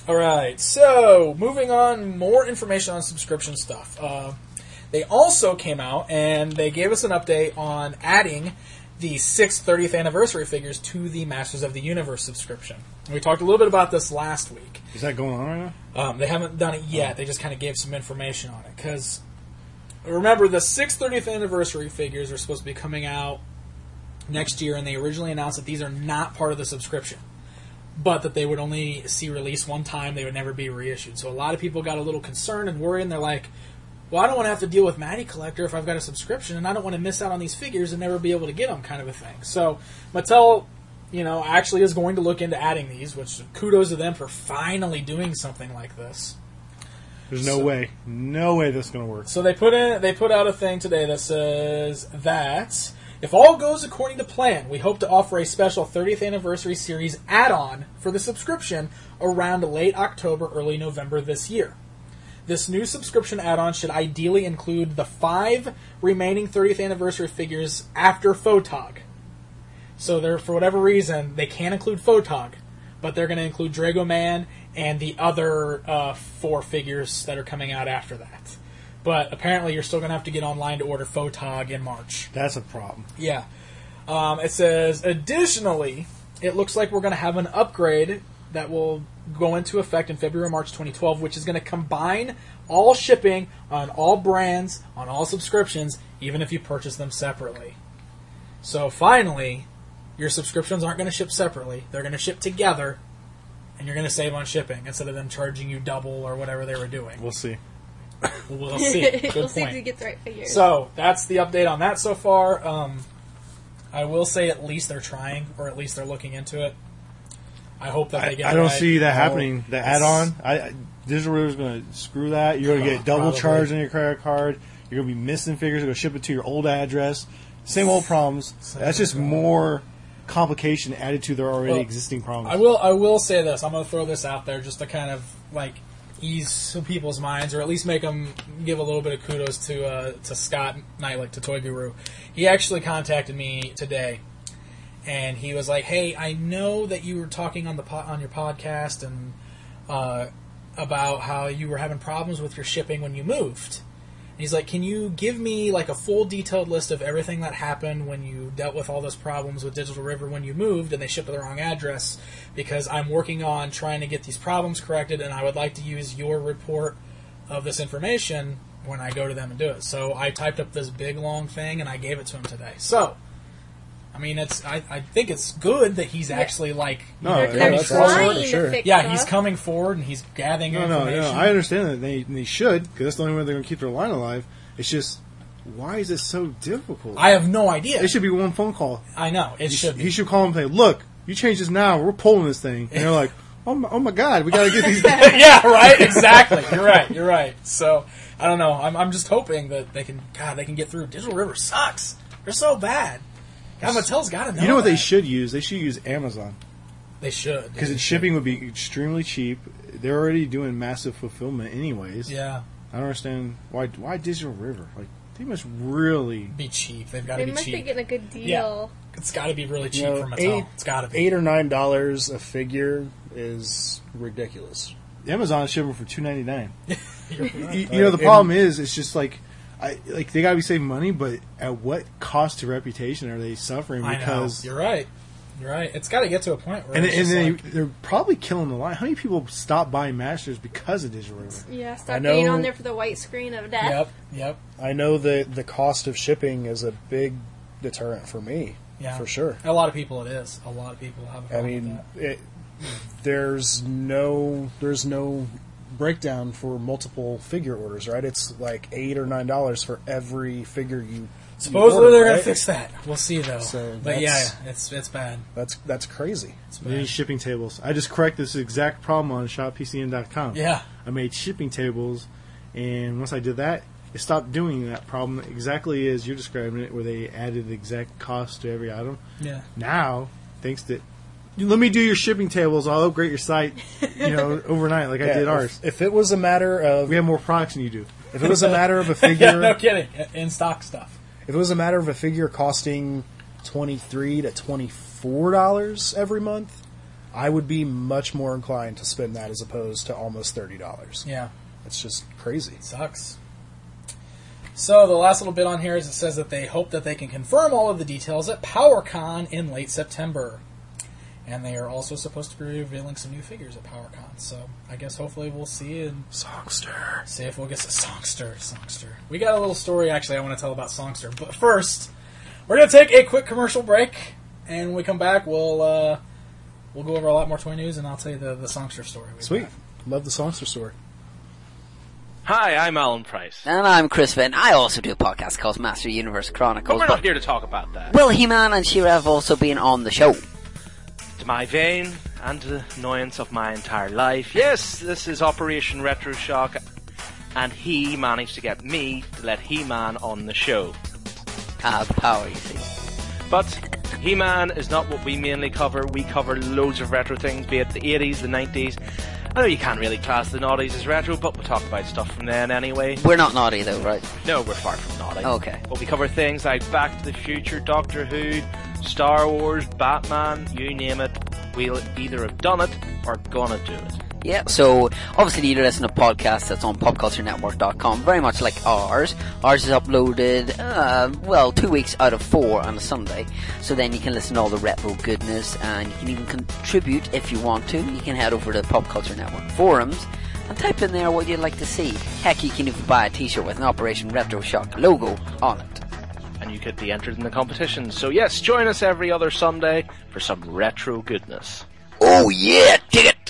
All right, so moving on, more information on subscription stuff. They also came out and they gave us an update on adding the 6th 30th anniversary figures to the Masters of the Universe subscription. We talked a little bit about this last week. Is that going on right now? They haven't done it yet. They just kind of gave some information on it. Because, remember, the 6th 30th anniversary figures are supposed to be coming out next year, and they originally announced that these are not part of the subscription, but that they would only see release one time. They would never be reissued. So a lot of people got a little concerned and worried, and they're like, well, I don't want to have to deal with Matty Collector if I've got a subscription, and I don't want to miss out on these figures and never be able to get them, kind of a thing. So Mattel, actually is going to look into adding these, which kudos to them for finally doing something like this. There's no way this is going to work. So they put out a thing today that says that if all goes according to plan, we hope to offer a special 30th anniversary series add-on for the subscription around late October, early November this year. This new subscription add-on should ideally include the 5 remaining 30th anniversary figures after Photog. So for whatever reason, they can't include Photog, but they're going to include Dragoman and the other 4 figures that are coming out after that. But apparently you're still going to have to get online to order Photog in March. That's a problem. Yeah. It says, additionally, it looks like we're going to have an upgrade that will go into effect in February or March 2012, which is going to combine all shipping on all brands, on all subscriptions, even if you purchase them separately. So finally, your subscriptions aren't going to ship separately. They're going to ship together, and you're going to save on shipping instead of them charging you double or whatever they were doing. We'll see. We'll see. Good We'll see if point. we get the right figures. So that's the update on that so far. I will say at least they're trying, or at least they're looking into it. I hope that they get I it don't right. see that happening. The add-on, Digital River's going to screw that. You're going to get double Probably. charged on your credit card. You're going to be missing figures. They're going to ship it to your old address. Same old problems. That's just more complication added to their already existing problems. I will say this. I'm going to throw this out there just to kind of ease some people's minds, or at least make them give a little bit of kudos to Scott Knightlick, to Toy Guru. He actually contacted me today, and he was like, "Hey, I know that you were talking on your podcast and about how you were having problems with your shipping when you moved." And he's like, "Can you give me a full detailed list of everything that happened when you dealt with all those problems with Digital River when you moved and they shipped to the wrong address? Because I'm working on trying to get these problems corrected, and I would like to use your report of this information when I go to them and do it." So I typed up this big long thing and I gave it to him today. So, I mean, I think it's good that he's actually No, they're that's trying awesome. to Sure. fix yeah, stuff. he's coming forward and he's gathering No, information. I understand that they should, because that's the only way they're going to keep their line alive. It's just, why is it so difficult? I have no idea. It should be one phone call. I know it should be. He should call and say, "Look, you change this now. We're pulling this thing." And they're like, "Oh my God, we got to get these." Yeah, right. Exactly. You're right. So I don't know. I'm just hoping that they can get through. Digital River sucks. They're so bad. God, Mattel's got to know. You know what they that. should use? They should use Amazon, They should, because its shipping would be extremely cheap. They're already doing massive fulfillment, anyways. Yeah, I don't understand why Digital River. They must really. be cheap. They've got They to be must be cheap. getting a good deal. Yeah. It's got to be really cheap for Mattel. It's got to be. $8 or $9 a figure is ridiculous. Amazon is shipping for $2.99. You're right. You know, the problem is, it's just they gotta be saving money, but at what cost to reputation are they suffering? I know. Because You're right. It's got to get to a point where and it's just they're probably killing the line. How many people stop buying Masters because of Digital River? Yeah, I stop know- getting on there for the white screen of death. Yep. I know that the cost of shipping is a big deterrent for me, Yeah. for sure. A lot of people, it is. A lot of people have. A I problem with mean, there's no breakdown for multiple figure orders, right? It's like $8 or $9 for every figure you. supposedly order, they're going right? to fix that. We'll see though. So but yeah, that's- it's bad. That's crazy. It's They need bad. shipping tables. I just corrected this exact problem on shoppcn.com. Yeah. I made shipping tables, and once I did that, it stopped doing that problem exactly as you're describing it, where they added the exact cost to every item. Yeah. Now, thanks to let me do your shipping tables, I'll upgrade your site, overnight like I Yeah, did ours. If it was a matter of We have more products than you do. if it was a matter of a Yeah, figure, no kidding. In stock stuff. if it was a matter of a figure costing $23 to $24 every month, I would be much more inclined to spend that as opposed to almost $30. Yeah. It's just crazy. It sucks. So the last little bit on here is it says that they hope that they can confirm all of the details at PowerCon in late September. And they are also supposed to be revealing some new figures at PowerCon. So I guess hopefully we'll see and Songster. see if we'll get Songster. We got a little story actually I want to tell about Songster. But first, we're going to take a quick commercial break. And when we come back, we'll go over a lot more toy news and I'll tell you the Songster story. Sweet. Love the Songster story. Hi, I'm Alan Price. And I'm Chris Finn. I also do a podcast called Master Universe Chronicles. But we're not here to talk about that. Well, He-Man and She-Ra have also been on the show. To my vein, and to the annoyance of my entire life, yes, this is Operation Retro Shock, and he managed to get me to let He-Man on the show. The power, you see. But He-Man is not what we mainly cover. We cover loads of retro things, be it the 80s, the 90s. I know you can't really class the noughties as retro, but we'll talk about stuff from then anyway. We're not naughty though, right? No, we're far from naughty. Okay. But we cover things like Back to the Future, Doctor Who, Star Wars, Batman, you name it. We'll either have done it or gonna do it. Yeah, so obviously you listen to podcasts that's on popculturenetwork.com, very much like ours. Ours is uploaded, 2 weeks out of 4 on a Sunday. So then you can listen to all the retro goodness, and you can even contribute if you want to. You can head over to the Pop Culture Network forums and type in there what you'd like to see. Heck, you can even buy a t-shirt with an Operation Retro Shock logo on it. And you could be entered in the competition. So yes, join us every other Sunday for some retro goodness. Oh yeah, dig it!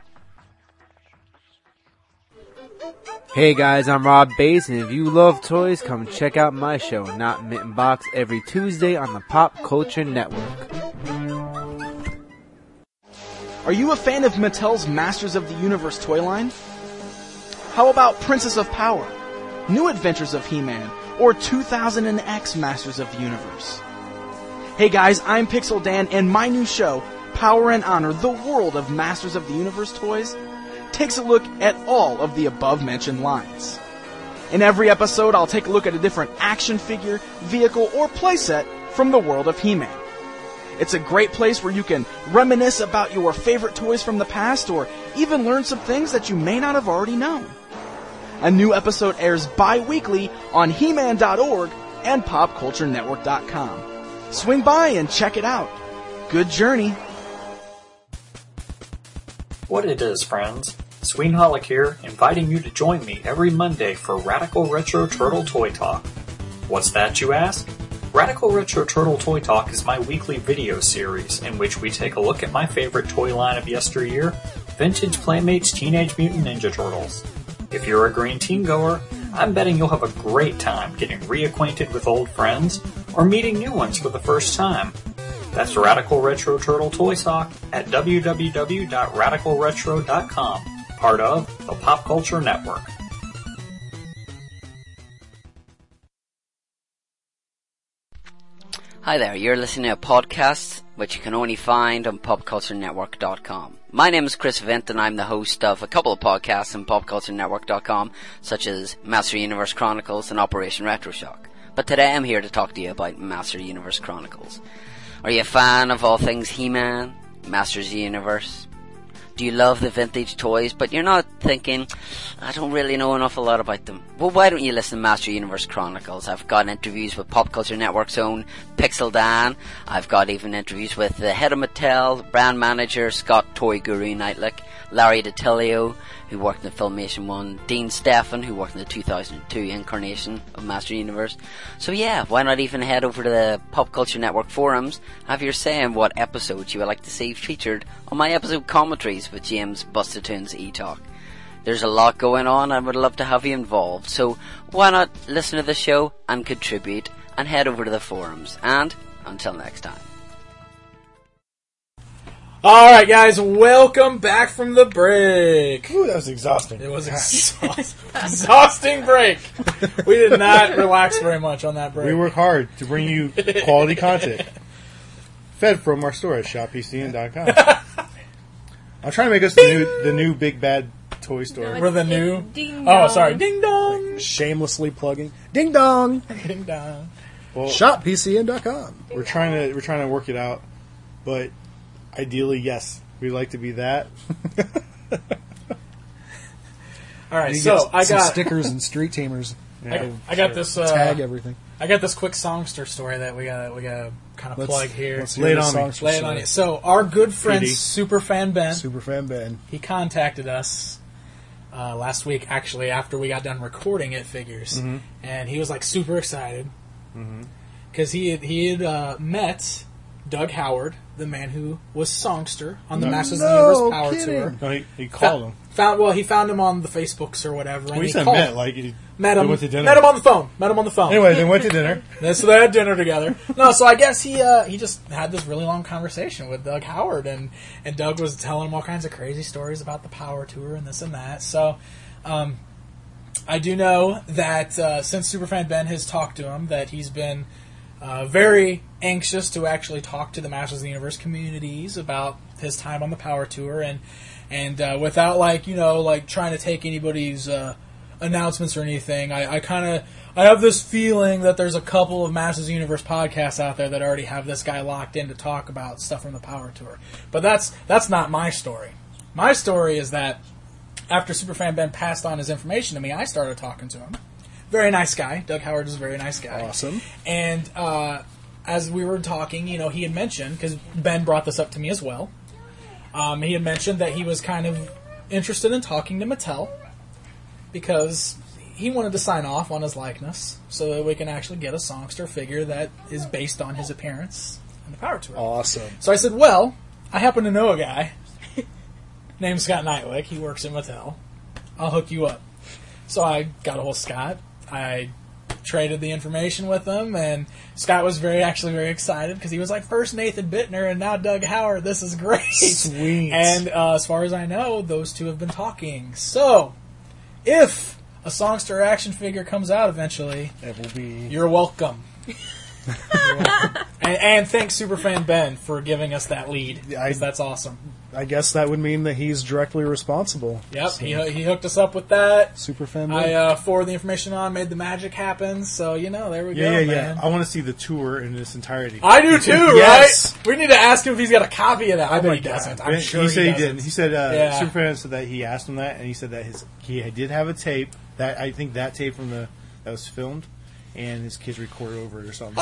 Hey guys, I'm Rob Bass, and if you love toys, come check out my show, Not Mitten Box, every Tuesday on the Pop Culture Network. Are you a fan of Mattel's Masters of the Universe toy line? How about Princess of Power, New Adventures of He-Man, or 2000X Masters of the Universe? Hey guys, I'm Pixel Dan, and my new show, Power and Honor, the World of Masters of the Universe Toys, takes a look at all of the above-mentioned lines. In every episode, I'll take a look at a different action figure, vehicle, or playset from the world of He-Man. It's a great place where you can reminisce about your favorite toys from the past, or even learn some things that you may not have already known. A new episode airs bi-weekly on He-Man.org and PopCultureNetwork.com. Swing by and check it out. Good journey. What it is, friends. Sweenholic here, inviting you to join me every Monday for Radical Retro Turtle Toy Talk. What's that, you ask? Radical Retro Turtle Toy Talk is my weekly video series in which we take a look at my favorite toy line of yesteryear, Vintage Playmates Teenage Mutant Ninja Turtles. If you're a green teen goer, I'm betting you'll have a great time getting reacquainted with old friends or meeting new ones for the first time. That's Radical Retro Turtle Toy Talk at www.radicalretro.com, part of the Pop Culture Network. Hi there, you're listening to a podcast which you can only find on popculturenetwork.com. My name is Chris Vint, and I'm the host of a couple of podcasts on popculturenetwork.com, such as Master Universe Chronicles and Operation Retro Shock. But today I'm here to talk to you about Master Universe Chronicles. Are you a fan of all things He-Man, Masters of the Universe? Do you love the vintage toys, but you're not thinking, I don't really know an awful lot about them? Well, why don't you listen to Master Universe Chronicles? I've got interviews with Pop Culture Network's own Pixel Dan. I've got even interviews with the head of Mattel, brand manager Scott Toy Guru Knightlick, Larry DiTilio, who worked in Filmation 1, Dean Stefan, who worked in the 2002 incarnation of Master Universe. So yeah, why not even head over to the Pop Culture Network forums, have your say in what episodes you would like to see featured on my episode commentaries with James Bustatoons E-Talk. There's a lot going on, and I would love to have you involved, so why not listen to the show and contribute and head over to the forums. And until next time. Alright guys, welcome back from the break. Ooh, that was exhausting. It was exhausting break. We did not relax very much on that break. We work hard to bring you quality content. Fed from our store at shoppcn.com. I'm trying to make us the new big bad toy store. We're the new... Ding Oh, dong. sorry. Ding dong. Shamelessly plugging. Ding dong! Ding dong. Well, ShopPCN.com. we're trying to work it out, but ideally, yes, We'd like to be that. All right, You so get I some got stickers and street tamers. I got this Tag everything. I got this quick songster story that we gotta kind of plug here. Let's Lay hear it the on me. songster Lay it story. on you. So our good friend PD. Superfan Ben, Superfan Ben. he contacted us last week, actually, after we got done recording It Figures, and he was like super excited because he had met Doug Howard, the man who was songster on the Masters of the Universe Power kidding. Tour. No, he called him. He found him on the Facebooks or whatever. Well, and he said called met, him. like he Met they him. went to dinner. Met him on the phone. Met him on the phone. Anyway, they went to dinner. So they had dinner together. No, so I guess he just had this really long conversation with Doug Howard, and Doug was telling him all kinds of crazy stories about the Power Tour and this and that. So I do know that since Superfan Ben has talked to him, that he's been very anxious to actually talk to the Masters of the Universe communities about his time on the Power Tour, and without trying to take anybody's announcements or anything, I have this feeling that there's a couple of Masters of the Universe podcasts out there that already have this guy locked in to talk about stuff from the Power Tour. But that's not my story. My story is that after Superfan Ben passed on his information to me, I started talking to him. Very nice guy. Doug Howard is a very nice guy. Awesome. And as we were talking, he had mentioned, because Ben brought this up to me as well, he had mentioned that he was kind of interested in talking to Mattel because he wanted to sign off on his likeness so that we can actually get a songster figure that is based on his appearance in the Power Tour. Awesome. So I said, well, I happen to know a guy named Scott Nightwick. He works at Mattel. I'll hook you up. So I got a hold of Scott. I traded the information with him, and Scott was very excited because he was like, first Nathan Bittner and now Doug Howard. This is great. Sweet. And as far as I know, those two have been talking. So if a Songster action figure comes out eventually, It will be. you're welcome. You're welcome. And thanks Superfan Ben for giving us that lead, because that's awesome. I guess that would mean that he's directly responsible. Yep, So, he hooked us up with that. Superfan Ben. I forwarded the information on, made the magic happen. So there we go, Yeah. man. I want to see the tour in its entirety. I do too, Yes. right? We need to ask him if he's got a copy of that. I bet my he doesn't. God. I'm sure he said he doesn't. didn't. He said Yeah. Superfan said that he asked him that, and he said that he did have a tape that I think that tape that was filmed, and his kids recorded over it or something.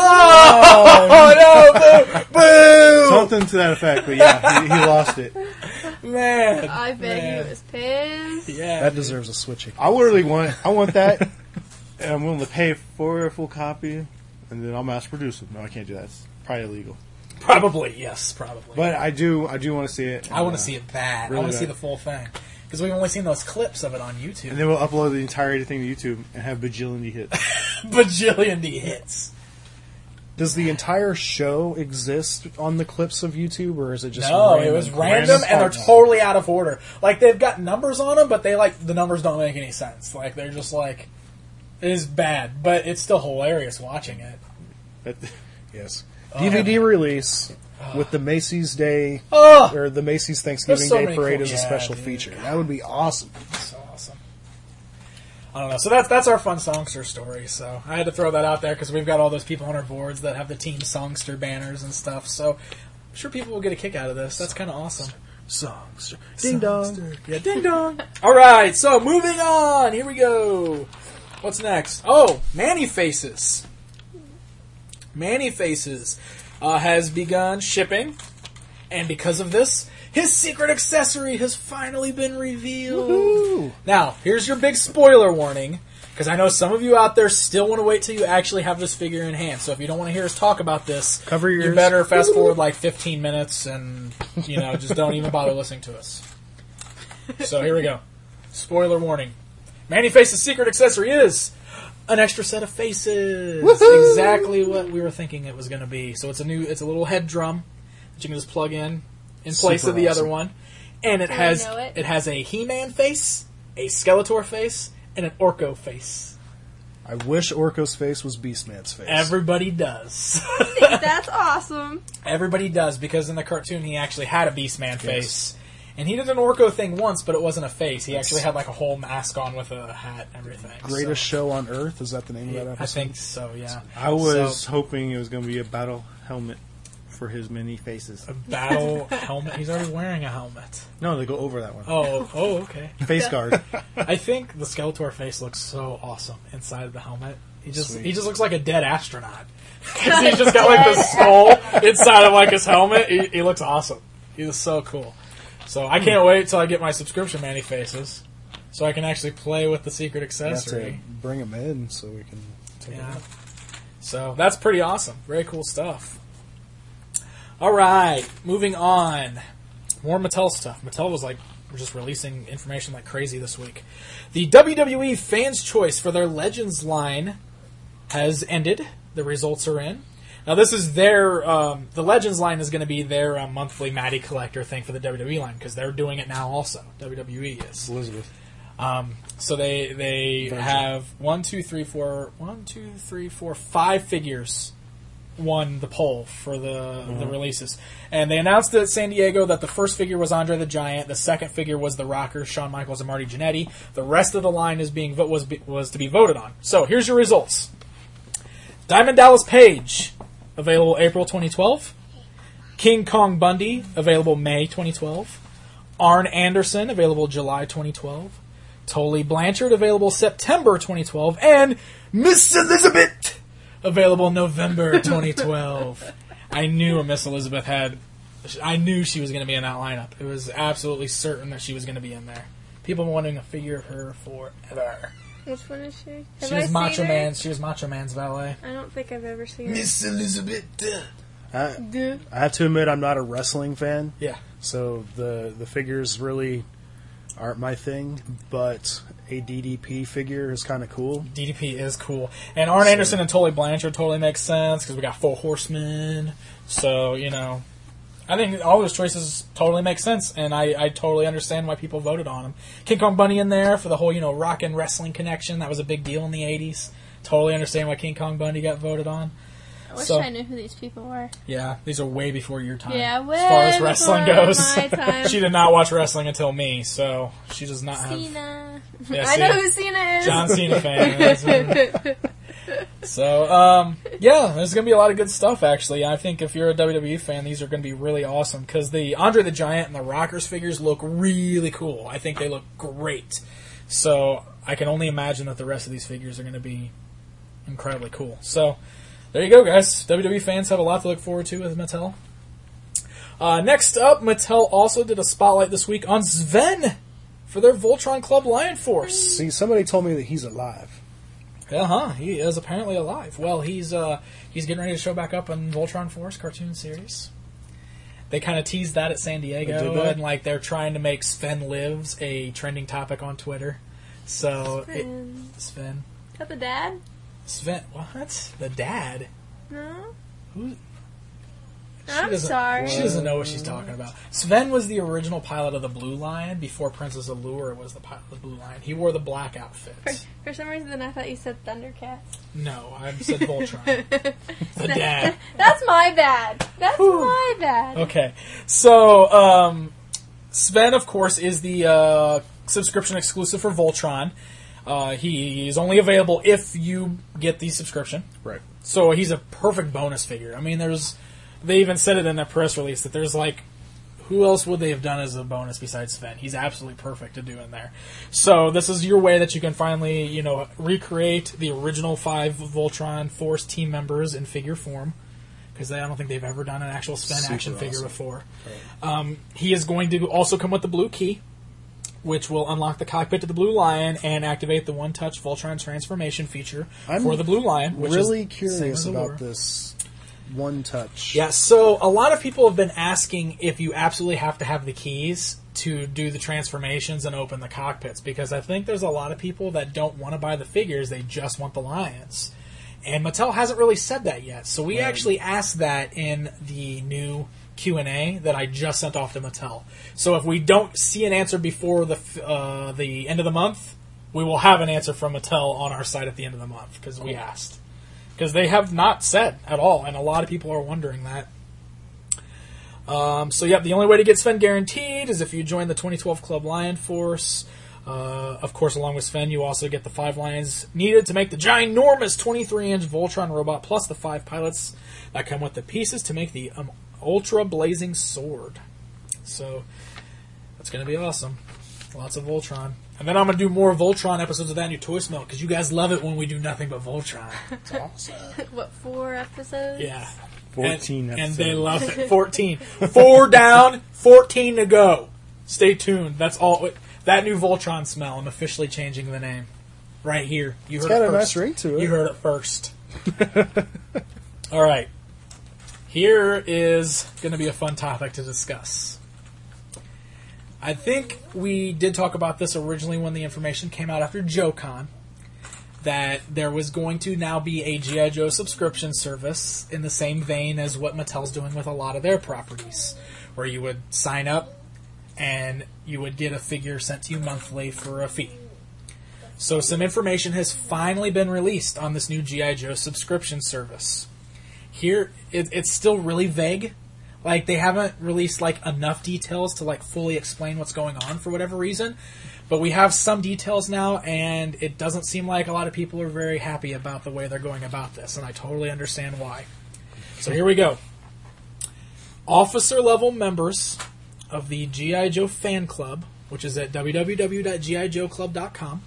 Oh no! Boo! Something to that effect, but yeah, he lost it. Man, I bet man. he was pissed. Yeah, that deserves a switching. I want that, and I'm willing to pay for a full copy, and then I'll mass produce it. No, I can't do that. It's probably illegal. probably yes, probably. But I do want to see it. I want to see it bad. really I want to see bad. the full thing because we've only seen those clips of it on YouTube. And then we'll upload the entire thing to YouTube and have bajillion hits. Bajillion D hits. Does the entire show exist on the clips of YouTube, or is it just No, random? it was random, and they're totally out of order. Like, they've got numbers on them, but the numbers don't make any sense. Like, they're just like, it is bad, but it's still hilarious watching it. But Yes. DVD release with the Macy's Day Oh, or the Macy's Thanksgiving There's so Day many Parade cool- as a yeah, special dude. feature. That would be awesome. so awesome. I don't know. So that's our fun songster story. So I had to throw that out there because we've got all those people on our boards that have the Team Songster banners and stuff. So I'm sure people will get a kick out of this. That's kind of awesome. Songs. Ding dong. Songster. Yeah, ding dong. All right, so moving on. Here we go. What's next? Oh, Manny Faces. Manny Faces has begun shipping, and because of this, his secret accessory has finally been revealed. Woohoo. Now, here's your big spoiler warning, because I know some of you out there still want to wait till you actually have this figure in hand. So if you don't want to hear us talk about this, Cover your you ears. better fast forward like 15 minutes and, just don't even bother listening to us. So here we go. Spoiler warning. Manny Face's secret accessory is an extra set of faces. Woohoo! Exactly what we were thinking it was going to be. So it's a little head drum that you can just plug in place Super of the awesome. other one. And it I has know it. it has a He-Man face, a Skeletor face, and an Orko face. I wish Orko's face was Beastman's face. Everybody does. That's awesome. Everybody does, because in the cartoon he actually had a Beastman face. And he did an Orko thing once, but it wasn't a face. He actually had like a whole mask on with a hat and everything. Greatest So, show on Earth? Is that the name of that episode? I think so, yeah. I was So, hoping it was going to be a battle helmet. for his many faces. A battle helmet. He's already wearing a helmet. No, they go over that one. Oh, okay. Face guard. I think the Skeletor face looks so awesome inside of the helmet. He just Sweet. looks like a dead astronaut. 'Cause he's just got like this skull inside of like his helmet. He looks awesome. He was so cool. So I can't wait till I get my subscription Manny faces, so I can actually play with the secret You have to accessory. bring him in so we can take Yeah. it out. So that's pretty awesome. Very cool stuff. All right, moving on. More Mattel stuff. Mattel was just releasing information like crazy this week. The WWE Fans' Choice for their Legends line has ended. The results are in. Now this is their the Legends line is going to be their monthly Matty Collector thing for the WWE line because they're doing it now also. WWE is. Elizabeth. So they have 5 figures won the poll for the releases. And they announced at San Diego that the first figure was Andre the Giant, the second figure was the Rockers, Shawn Michaels and Marty Jannetty. The rest of the line is was to be voted on. So here's your results. Diamond Dallas Page, available April 2012. King Kong Bundy, available May 2012. Arn Anderson, available July 2012. Tully Blanchard, available September 2012. And Miss Elizabeth, available November 2012. I knew Miss Elizabeth I knew she was going to be in that lineup. It was absolutely certain that she was going to be in there. People have been wanting a figure of her forever. Which one is she? She was Macho Man. She was Macho Man's valet. I don't think I've ever seen her. Miss Elizabeth. I have to admit, I'm not a wrestling fan. Yeah. So the figures really aren't my thing, but a DDP figure is kind of cool. DDP is cool. And Arn Anderson and Tully Blanchard totally makes sense because we got 4 horsemen. So, I think all those choices totally make sense, and I totally understand why people voted on them. King Kong Bunny in there for the whole, rock and wrestling connection. That was a big deal in the 80s. Totally understand why King Kong Bundy got voted on. I wish I knew who these people were. Yeah, these are way before your time. Yeah, way as far as wrestling before goes. my time. She did not watch wrestling until me, so she does not have... Cena. Yeah, I know who Cena is. John Cena fan. So, there's going to be a lot of good stuff, actually. I think if you're a WWE fan, these are going to be really awesome, because the Andre the Giant and the Rockers figures look really cool. I think they look great. So, I can only imagine that the rest of these figures are going to be incredibly cool. So, there you go, guys. WWE fans have a lot to look forward to with Mattel. Next up, Mattel also did a spotlight this week on Sven for their Voltron Club Lion Force. See, somebody told me that he's alive. He is apparently alive. Well, he's getting ready to show back up in Voltron Force cartoon series. They kind of teased that at San Diego, and they're trying to make Sven Lives a trending topic on Twitter. So, Sven. Is that the dad? Sven, what? The dad? No. Who? I'm sorry. She doesn't know what she's talking about. Sven was the original pilot of the Blue Lion before Princess Allure was the pilot of the Blue Lion. He wore the black outfit. For some reason, I thought you said Thundercats. No, I said Voltron. The dad. That's my bad. That's my bad. Okay. So, Sven, of course, is the subscription exclusive for Voltron. He is only available if you get the subscription. Right. So he's a perfect bonus figure. I mean, they even said it in a press release that there's who else would they have done as a bonus besides Sven? He's absolutely perfect to do in there. So this is your way that you can finally, recreate the original 5 Voltron Force team members in figure form. Because I don't think they've ever done an actual Sven action figure before. Right. He is going to also come with the blue key, which will unlock the cockpit to the Blue Lion and activate the one-touch Voltron transformation feature for the Blue Lion. Which really is curious about this one-touch. Yeah, so a lot of people have been asking if you absolutely have to have the keys to do the transformations and open the cockpits, because I think there's a lot of people that don't want to buy the figures, they just want the Lions. And Mattel hasn't really said that yet, so we actually asked that in the new Q&A that I just sent off to Mattel. So if we don't see an answer before the end of the month, we will have an answer from Mattel on our site at the end of the month, because we asked. Because they have not said at all, and a lot of people are wondering that. The only way to get Sven guaranteed is if you join the 2012 Club Lion Force. Of course, along with Sven, you also get the 5 lions needed to make the ginormous 23-inch Voltron robot, plus the 5 pilots that come with the pieces to make the Ultra Blazing Sword. So that's going to be awesome. Lots of Voltron. And then I'm going to do more Voltron episodes of That New Toy Smell, because you guys love it when we do nothing but Voltron. It's awesome. What, 4 episodes? Yeah. 14 and episodes. they love it. 14. 4 down, 14 to go. Stay tuned. That's all. That New Voltron Smell. I'm officially changing the name. Right here. You heard It's got it a first. nice ring to it. You heard it first. All right. Here is going to be a fun topic to discuss. I think we did talk about this originally when the information came out after JoeCon, that there was going to now be a G.I. Joe subscription service in the same vein as what Mattel's doing with a lot of their properties, where you would sign up and you would get a figure sent to you monthly for a fee. So some information has finally been released on this new G.I. Joe subscription service. Here, it's still really vague. Like, they haven't released, like, enough details to, like, fully explain what's going on for whatever reason. But we have some details now, and it doesn't seem like a lot of people are very happy about the way they're going about this, and I totally understand why. So here we go. Officer-level members of the G.I. Joe Fan Club, which is at www.gijoeclub.com,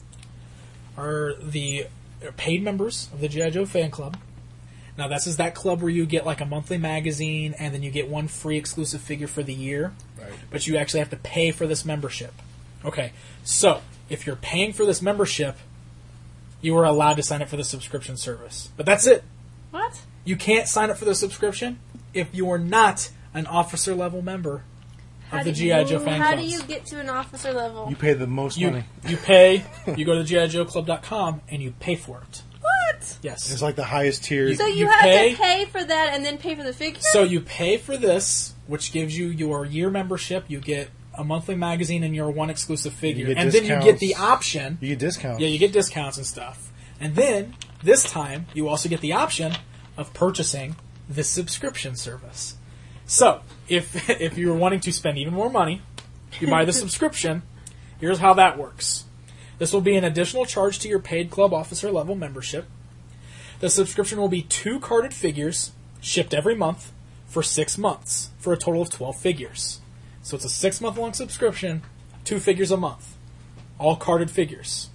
are the paid members of the G.I. Joe Fan Club. Now, this is that club where you get like a monthly magazine, and then you get one free exclusive figure for the year. Right. But you actually have to pay for this membership. Okay, so if you're paying for this membership, you are allowed to sign up for the subscription service. But that's it. What? You can't sign up for the subscription if you are not an officer-level member of the G.I. Joe Fan Club. How do you get to an officer level? You pay the most money. You pay, you go to GIJoeClub.com, and you pay for it. What? Yes. It's like the highest tier. So you you have pay- to pay for that and then pay for the figure? So you pay for this, which gives you your year membership. You get a monthly magazine and your one exclusive figure. get And then you discounts. get the option. You get discounts. Yeah, you get discounts and stuff. And then, this time, you also get the option of purchasing this subscription service. So, if you're wanting to spend even more money, you buy the subscription. Here's how that works. This will be an additional charge to your paid club officer level membership. The subscription will be 2 carded figures shipped every month for 6 months for a total of 12 figures. So it's a 6-month long subscription, 2 figures a month, all carded figures.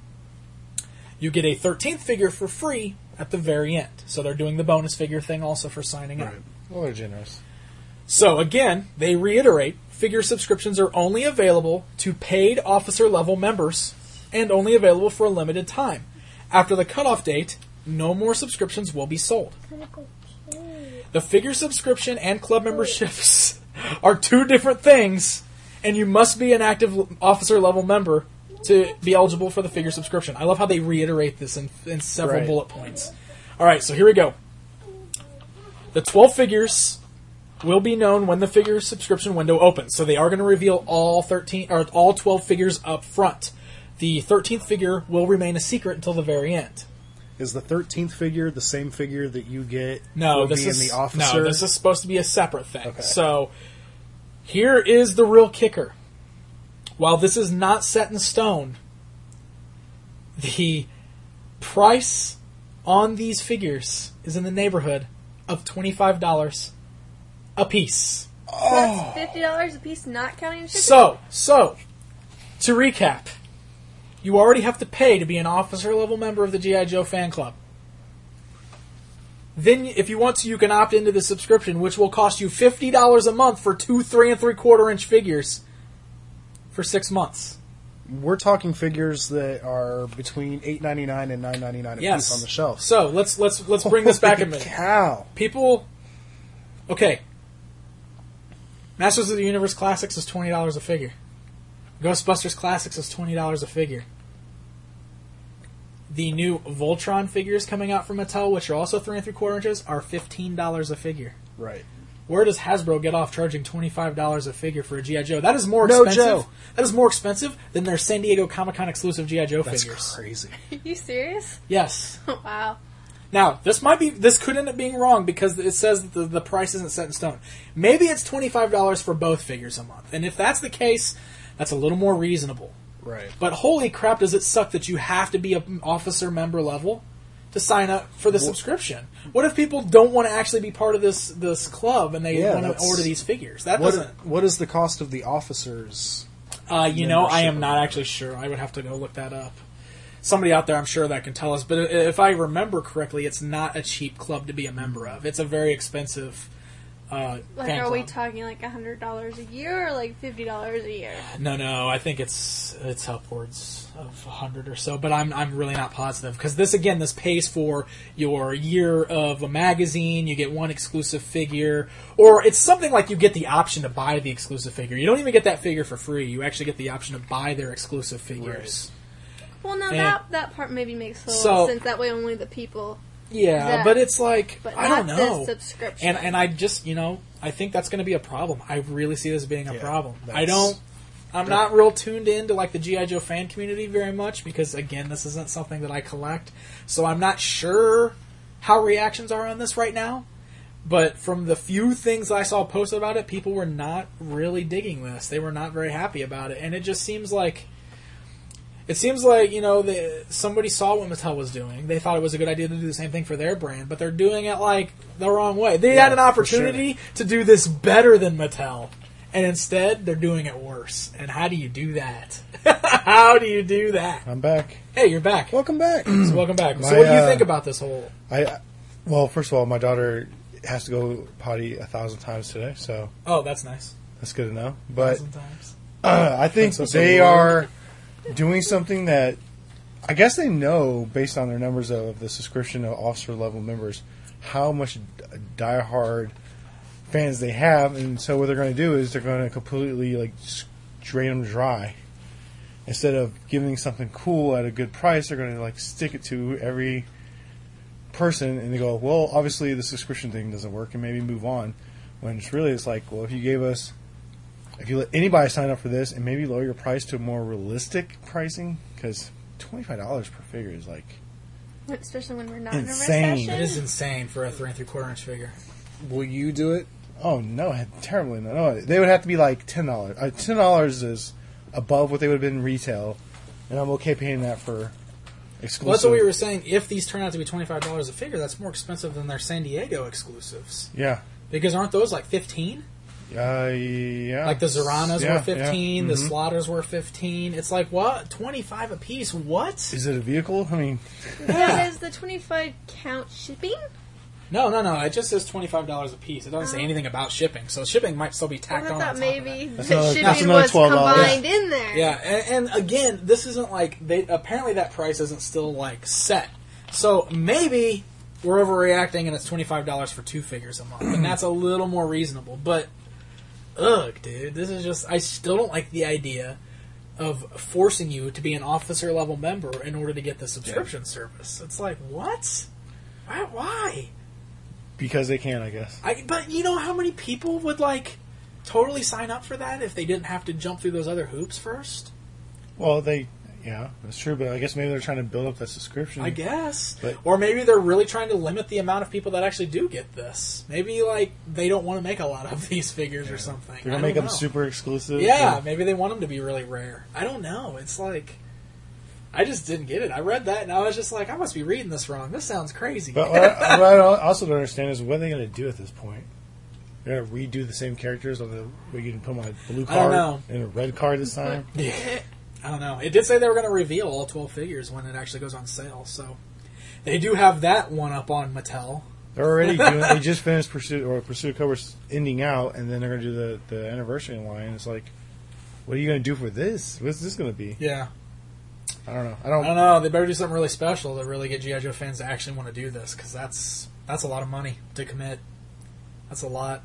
You get a 13th figure for free at the very end. So they're doing the bonus figure thing also for signing up. Right. Well, they're generous. So again, they reiterate, figure subscriptions are only available to paid officer level members and only available for a limited time. After the cutoff date, no more subscriptions will be sold. The figure subscription and club memberships are 2 different things, and you must be an active officer level member to be eligible for the figure subscription. I love how they reiterate this in several Right. bullet points. Alright, so here we go. The 12 figures will be known when the figure subscription window opens. So they are going to reveal all 12 figures up front. The 13th figure will remain a secret until the very end. Is the 13th figure the same figure that you get No, for this being is the officer? No, this is supposed to be a separate thing. Okay. So here is the real kicker. While this is not set in stone, the price on these figures is in the neighborhood of $25 a piece. That's $50 a piece, not counting shipping? So, to recap, you already have to pay to be an officer-level member of the G.I. Joe Fan Club. Then, if you want to, you can opt into the subscription, which will cost you $50 a month for 2 3 3/4-inch figures for 6 months. We're talking figures that are between $8.99 and $9.99 a Yes. piece on the shelf. So let's bring this back a minute. Cow. People, okay. Masters of the Universe Classics is $20 a figure. Ghostbusters Classics is $20 a figure. The new Voltron figures coming out from Mattel, which are also 3 3/4 inches, are $15 a figure. Right. Where does Hasbro get off charging $25 a figure for a G.I. Joe? That is more No, expensive. Joe. That is more expensive than their San Diego Comic-Con exclusive G.I. Joe That's figures. crazy. Are you serious? Yes. Wow. Now, this could end up being wrong because it says that the price isn't set in stone. Maybe it's $25 for both figures a month. And if that's the case, that's a little more reasonable. Right. But holy crap, does it suck that you have to be an officer member level to sign up for the subscription? What if people don't want to actually be part of this club and they want to order these figures? What is the cost of the officers? I am not actually sure. I would have to go look that up. Somebody out there, I'm sure, that can tell us. But if I remember correctly, it's not a cheap club to be a member of. It's a very expensive fan are we club. talking like $100 a year or like $50 a year? No. I think it's upwards of 100 or so. But I'm really not positive because this pays for your year of a magazine. You get one exclusive figure, or it's something like you get the option to buy the exclusive figure. You don't even get that figure for free. You actually get the option to buy their exclusive figures. Right. Well, now that part maybe makes a little sense. That way, only the people. Yeah, but it's like, but I don't not know. this subscription. And I just, I think that's going to be a problem. I really see this being a problem. I'm not real tuned into like the G.I. Joe fan community very much because, again, this isn't something that I collect. So I'm not sure how reactions are on this right now. But from the few things I saw posted about it, people were not really digging this. They were not very happy about it. And it just seems like... somebody saw what Mattel was doing. They thought it was a good idea to do the same thing for their brand, but they're doing it like the wrong way. They had an opportunity to do this better than Mattel, and instead they're doing it worse. And how do you do that? How do you do that? I'm back. Hey, you're back. Welcome back. So welcome back. So what do you think about this whole... Well, first of all, my daughter has to go potty 1,000 times today, so... Oh, that's nice. That's good to know. But 1,000 times. I think they are... doing something that I guess they know based on their numbers of the subscription of officer level members how much diehard fans they have, and so what they're going to do is they're going to completely drain them dry. Instead of giving something cool at a good price, they're going to stick it to every person, and they go, well, obviously the subscription thing doesn't work, and maybe move on. When it's well, if you let anybody sign up for this and maybe lower your price to a more realistic pricing, because $25 per figure is especially when we're not insane. in a recession. It is insane for a 3 3/4 inch figure. Will you do it? Oh no, terribly no. They would have to be like $10. $10 is above what they would have been retail, and I'm okay paying that for exclusive. Well, that's what we were saying. If these turn out to be $25 a figure, that's more expensive than their San Diego exclusives. Yeah, because aren't those like $15? Yeah. Like the Zoranas were $15, yeah. the Slaughters were $15. It's like, what? $25 a piece? What? Is it a vehicle? I mean... Does the $25 count shipping? No. It just says $25 a piece. It doesn't say anything about shipping. So shipping might still be tacked on. I thought maybe the shipping was combined in there. Yeah, and again, this isn't like... apparently that price isn't still set. So maybe we're overreacting and it's $25 for 2 figures a month. And that's a little more reasonable. But... ugh, dude, this is just... I still don't like the idea of forcing you to be an officer-level member in order to get the subscription service. It's like, what? Why? Because they can, I guess. But you know how many people would, totally sign up for that if they didn't have to jump through those other hoops first? Well, yeah, that's true, but I guess maybe they're trying to build up that subscription. I guess. Or maybe they're really trying to limit the amount of people that actually do get this. Maybe, they don't want to make a lot of these figures or something. They're going to make them super exclusive. Yeah, maybe they want them to be really rare. I don't know. It's I just didn't get it. I read that, and I was just I must be reading this wrong. This sounds crazy. But what I also don't understand is what are they going to do at this point? They're going to redo the same characters we can put them on a blue card and a red card this time? Yeah. I don't know. It did say they were going to reveal all 12 figures when it actually goes on sale, so they do have that one up on Mattel. They're already doing. They just finished Pursuit of Cobra's ending out, and then they're going to do the anniversary line. It's what are you going to do for this? What's this going to be? Yeah, I don't know. I don't know. They better do something really special to really get G.I. Joe fans to actually want to do this, because that's a lot of money to commit. That's a lot.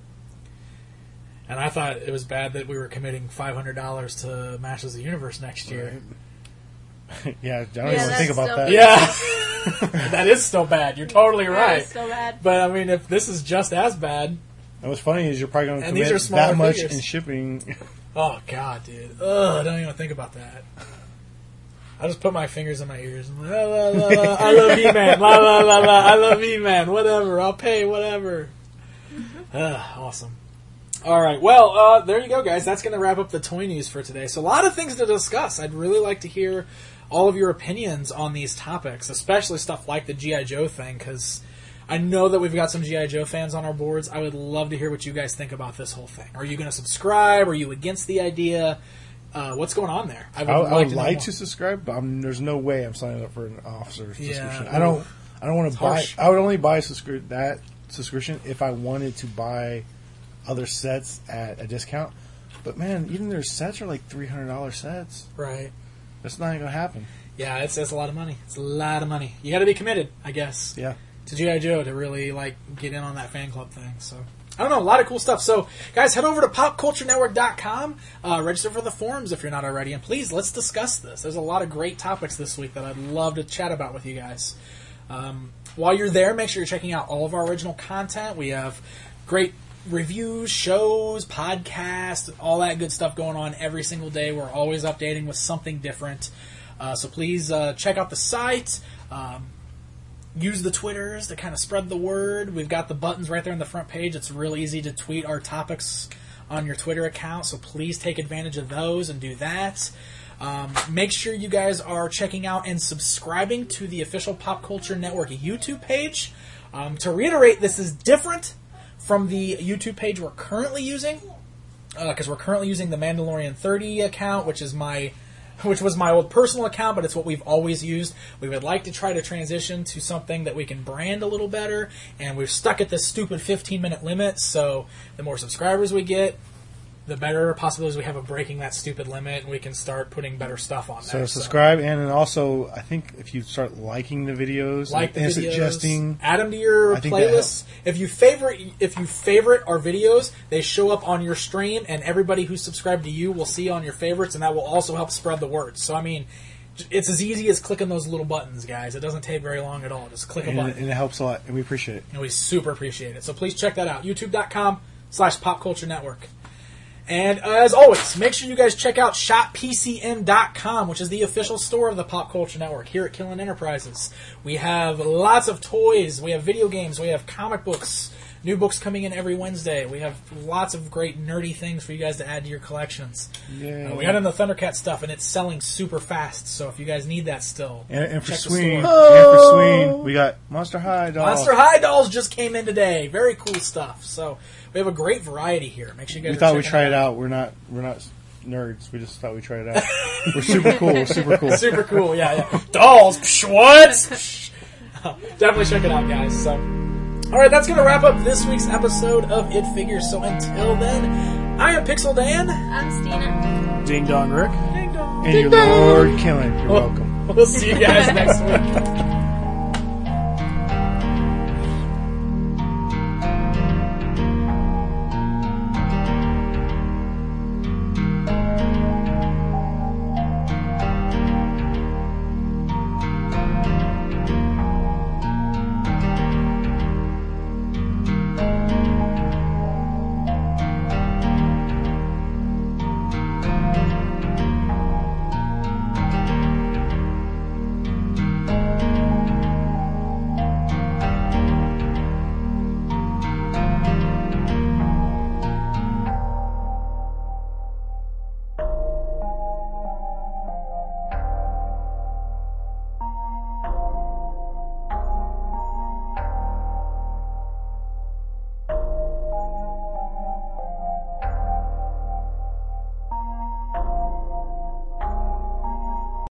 And I thought it was bad that we were committing $500 to Masters of the Universe next year. Yeah, I don't even think about that. Yeah. That is still bad. You're totally right. That is still bad. But, I mean, if this is just as bad... And what's funny is you're probably going to commit that much in shipping. Oh, God, dude. Ugh, don't even think about that. I just put my fingers in my ears. I'm la, la, la, la. I love He-Man. La, la, la, la. I love He-Man. Whatever. I'll pay. Whatever. Awesome. All right. Well, there you go, guys. That's going to wrap up the toy news for today. So a lot of things to discuss. I'd really like to hear all of your opinions on these topics, especially stuff like the G.I. Joe thing, because I know that we've got some G.I. Joe fans on our boards. I would love to hear what you guys think about this whole thing. Are you going to subscribe? Are you against the idea? What's going on there? I would like to subscribe, but there's no way I'm signing up for an officer subscription. Yeah. I don't want to buy. Harsh. I would only buy that subscription if I wanted to buy other sets at a discount. But man, even their sets are like $300 sets. Right. That's not going to happen. Yeah, it's a lot of money. It's a lot of money. You got to be committed, I guess. Yeah. To G.I. Joe to really get in on that fan club thing. So I don't know, a lot of cool stuff. So guys, head over to popculturenetwork.com, register for the forums if you're not already, and please let's discuss this. There's a lot of great topics this week that I'd love to chat about with you guys. While you're there, make sure you're checking out all of our original content. We have great reviews, shows, podcasts, all that good stuff going on every single day. We're always updating with something different. So please check out the site. Use the Twitters to kind of spread the word. We've got the buttons right there on the front page. It's real easy to tweet our topics on your Twitter account, so please take advantage of those and do that. Make sure you guys are checking out and subscribing to the official Pop Culture Network YouTube page. To reiterate, this is different from the YouTube page we're currently using, because we're currently using the Mandalorian 30 account, which was my old personal account, but it's what we've always used. We would like to try to transition to something that we can brand a little better, and we've stuck at this stupid 15-minute limit, so the more subscribers we get, the better possibilities we have of breaking that stupid limit, and we can start putting better stuff on there. So subscribe, and then also, I think if you start liking the videos and suggesting, add them to your playlist. If you favorite our videos, they show up on your stream, and everybody who's subscribed to you will see on your favorites, and that will also help spread the word. So I mean, it's as easy as clicking those little buttons, guys. It doesn't take very long at all. Just click a button, and it helps a lot, and we appreciate it. And we super appreciate it. So please check that out. YouTube.com/PopCultureNetwork. And as always, make sure you guys check out ShopPCN.com, which is the official store of the Pop Culture Network here at Killen Enterprises. We have lots of toys, we have video games, we have comic books, new books coming in every Wednesday. We have lots of great nerdy things for you guys to add to your collections. Yeah. We got in the Thundercat stuff, and it's selling super fast, so if you guys need that still, and for check Sween, the store. we got Monster High dolls. Monster High dolls just came in today. Very cool stuff. So we have a great variety here. Make sure you guys. We thought we'd try it out. We're not nerds. We just thought we'd try it out. We're super cool. Super cool. Super cool. Yeah. Dolls. Psh, what? Definitely check it out, guys. So, all right, that's going to wrap up this week's episode of It Figures. So until then, I am Pixel Dan. I'm Stina. Ding Dong Rick. Ding dong. And your Lord Killen. You're welcome. We'll see you guys next week.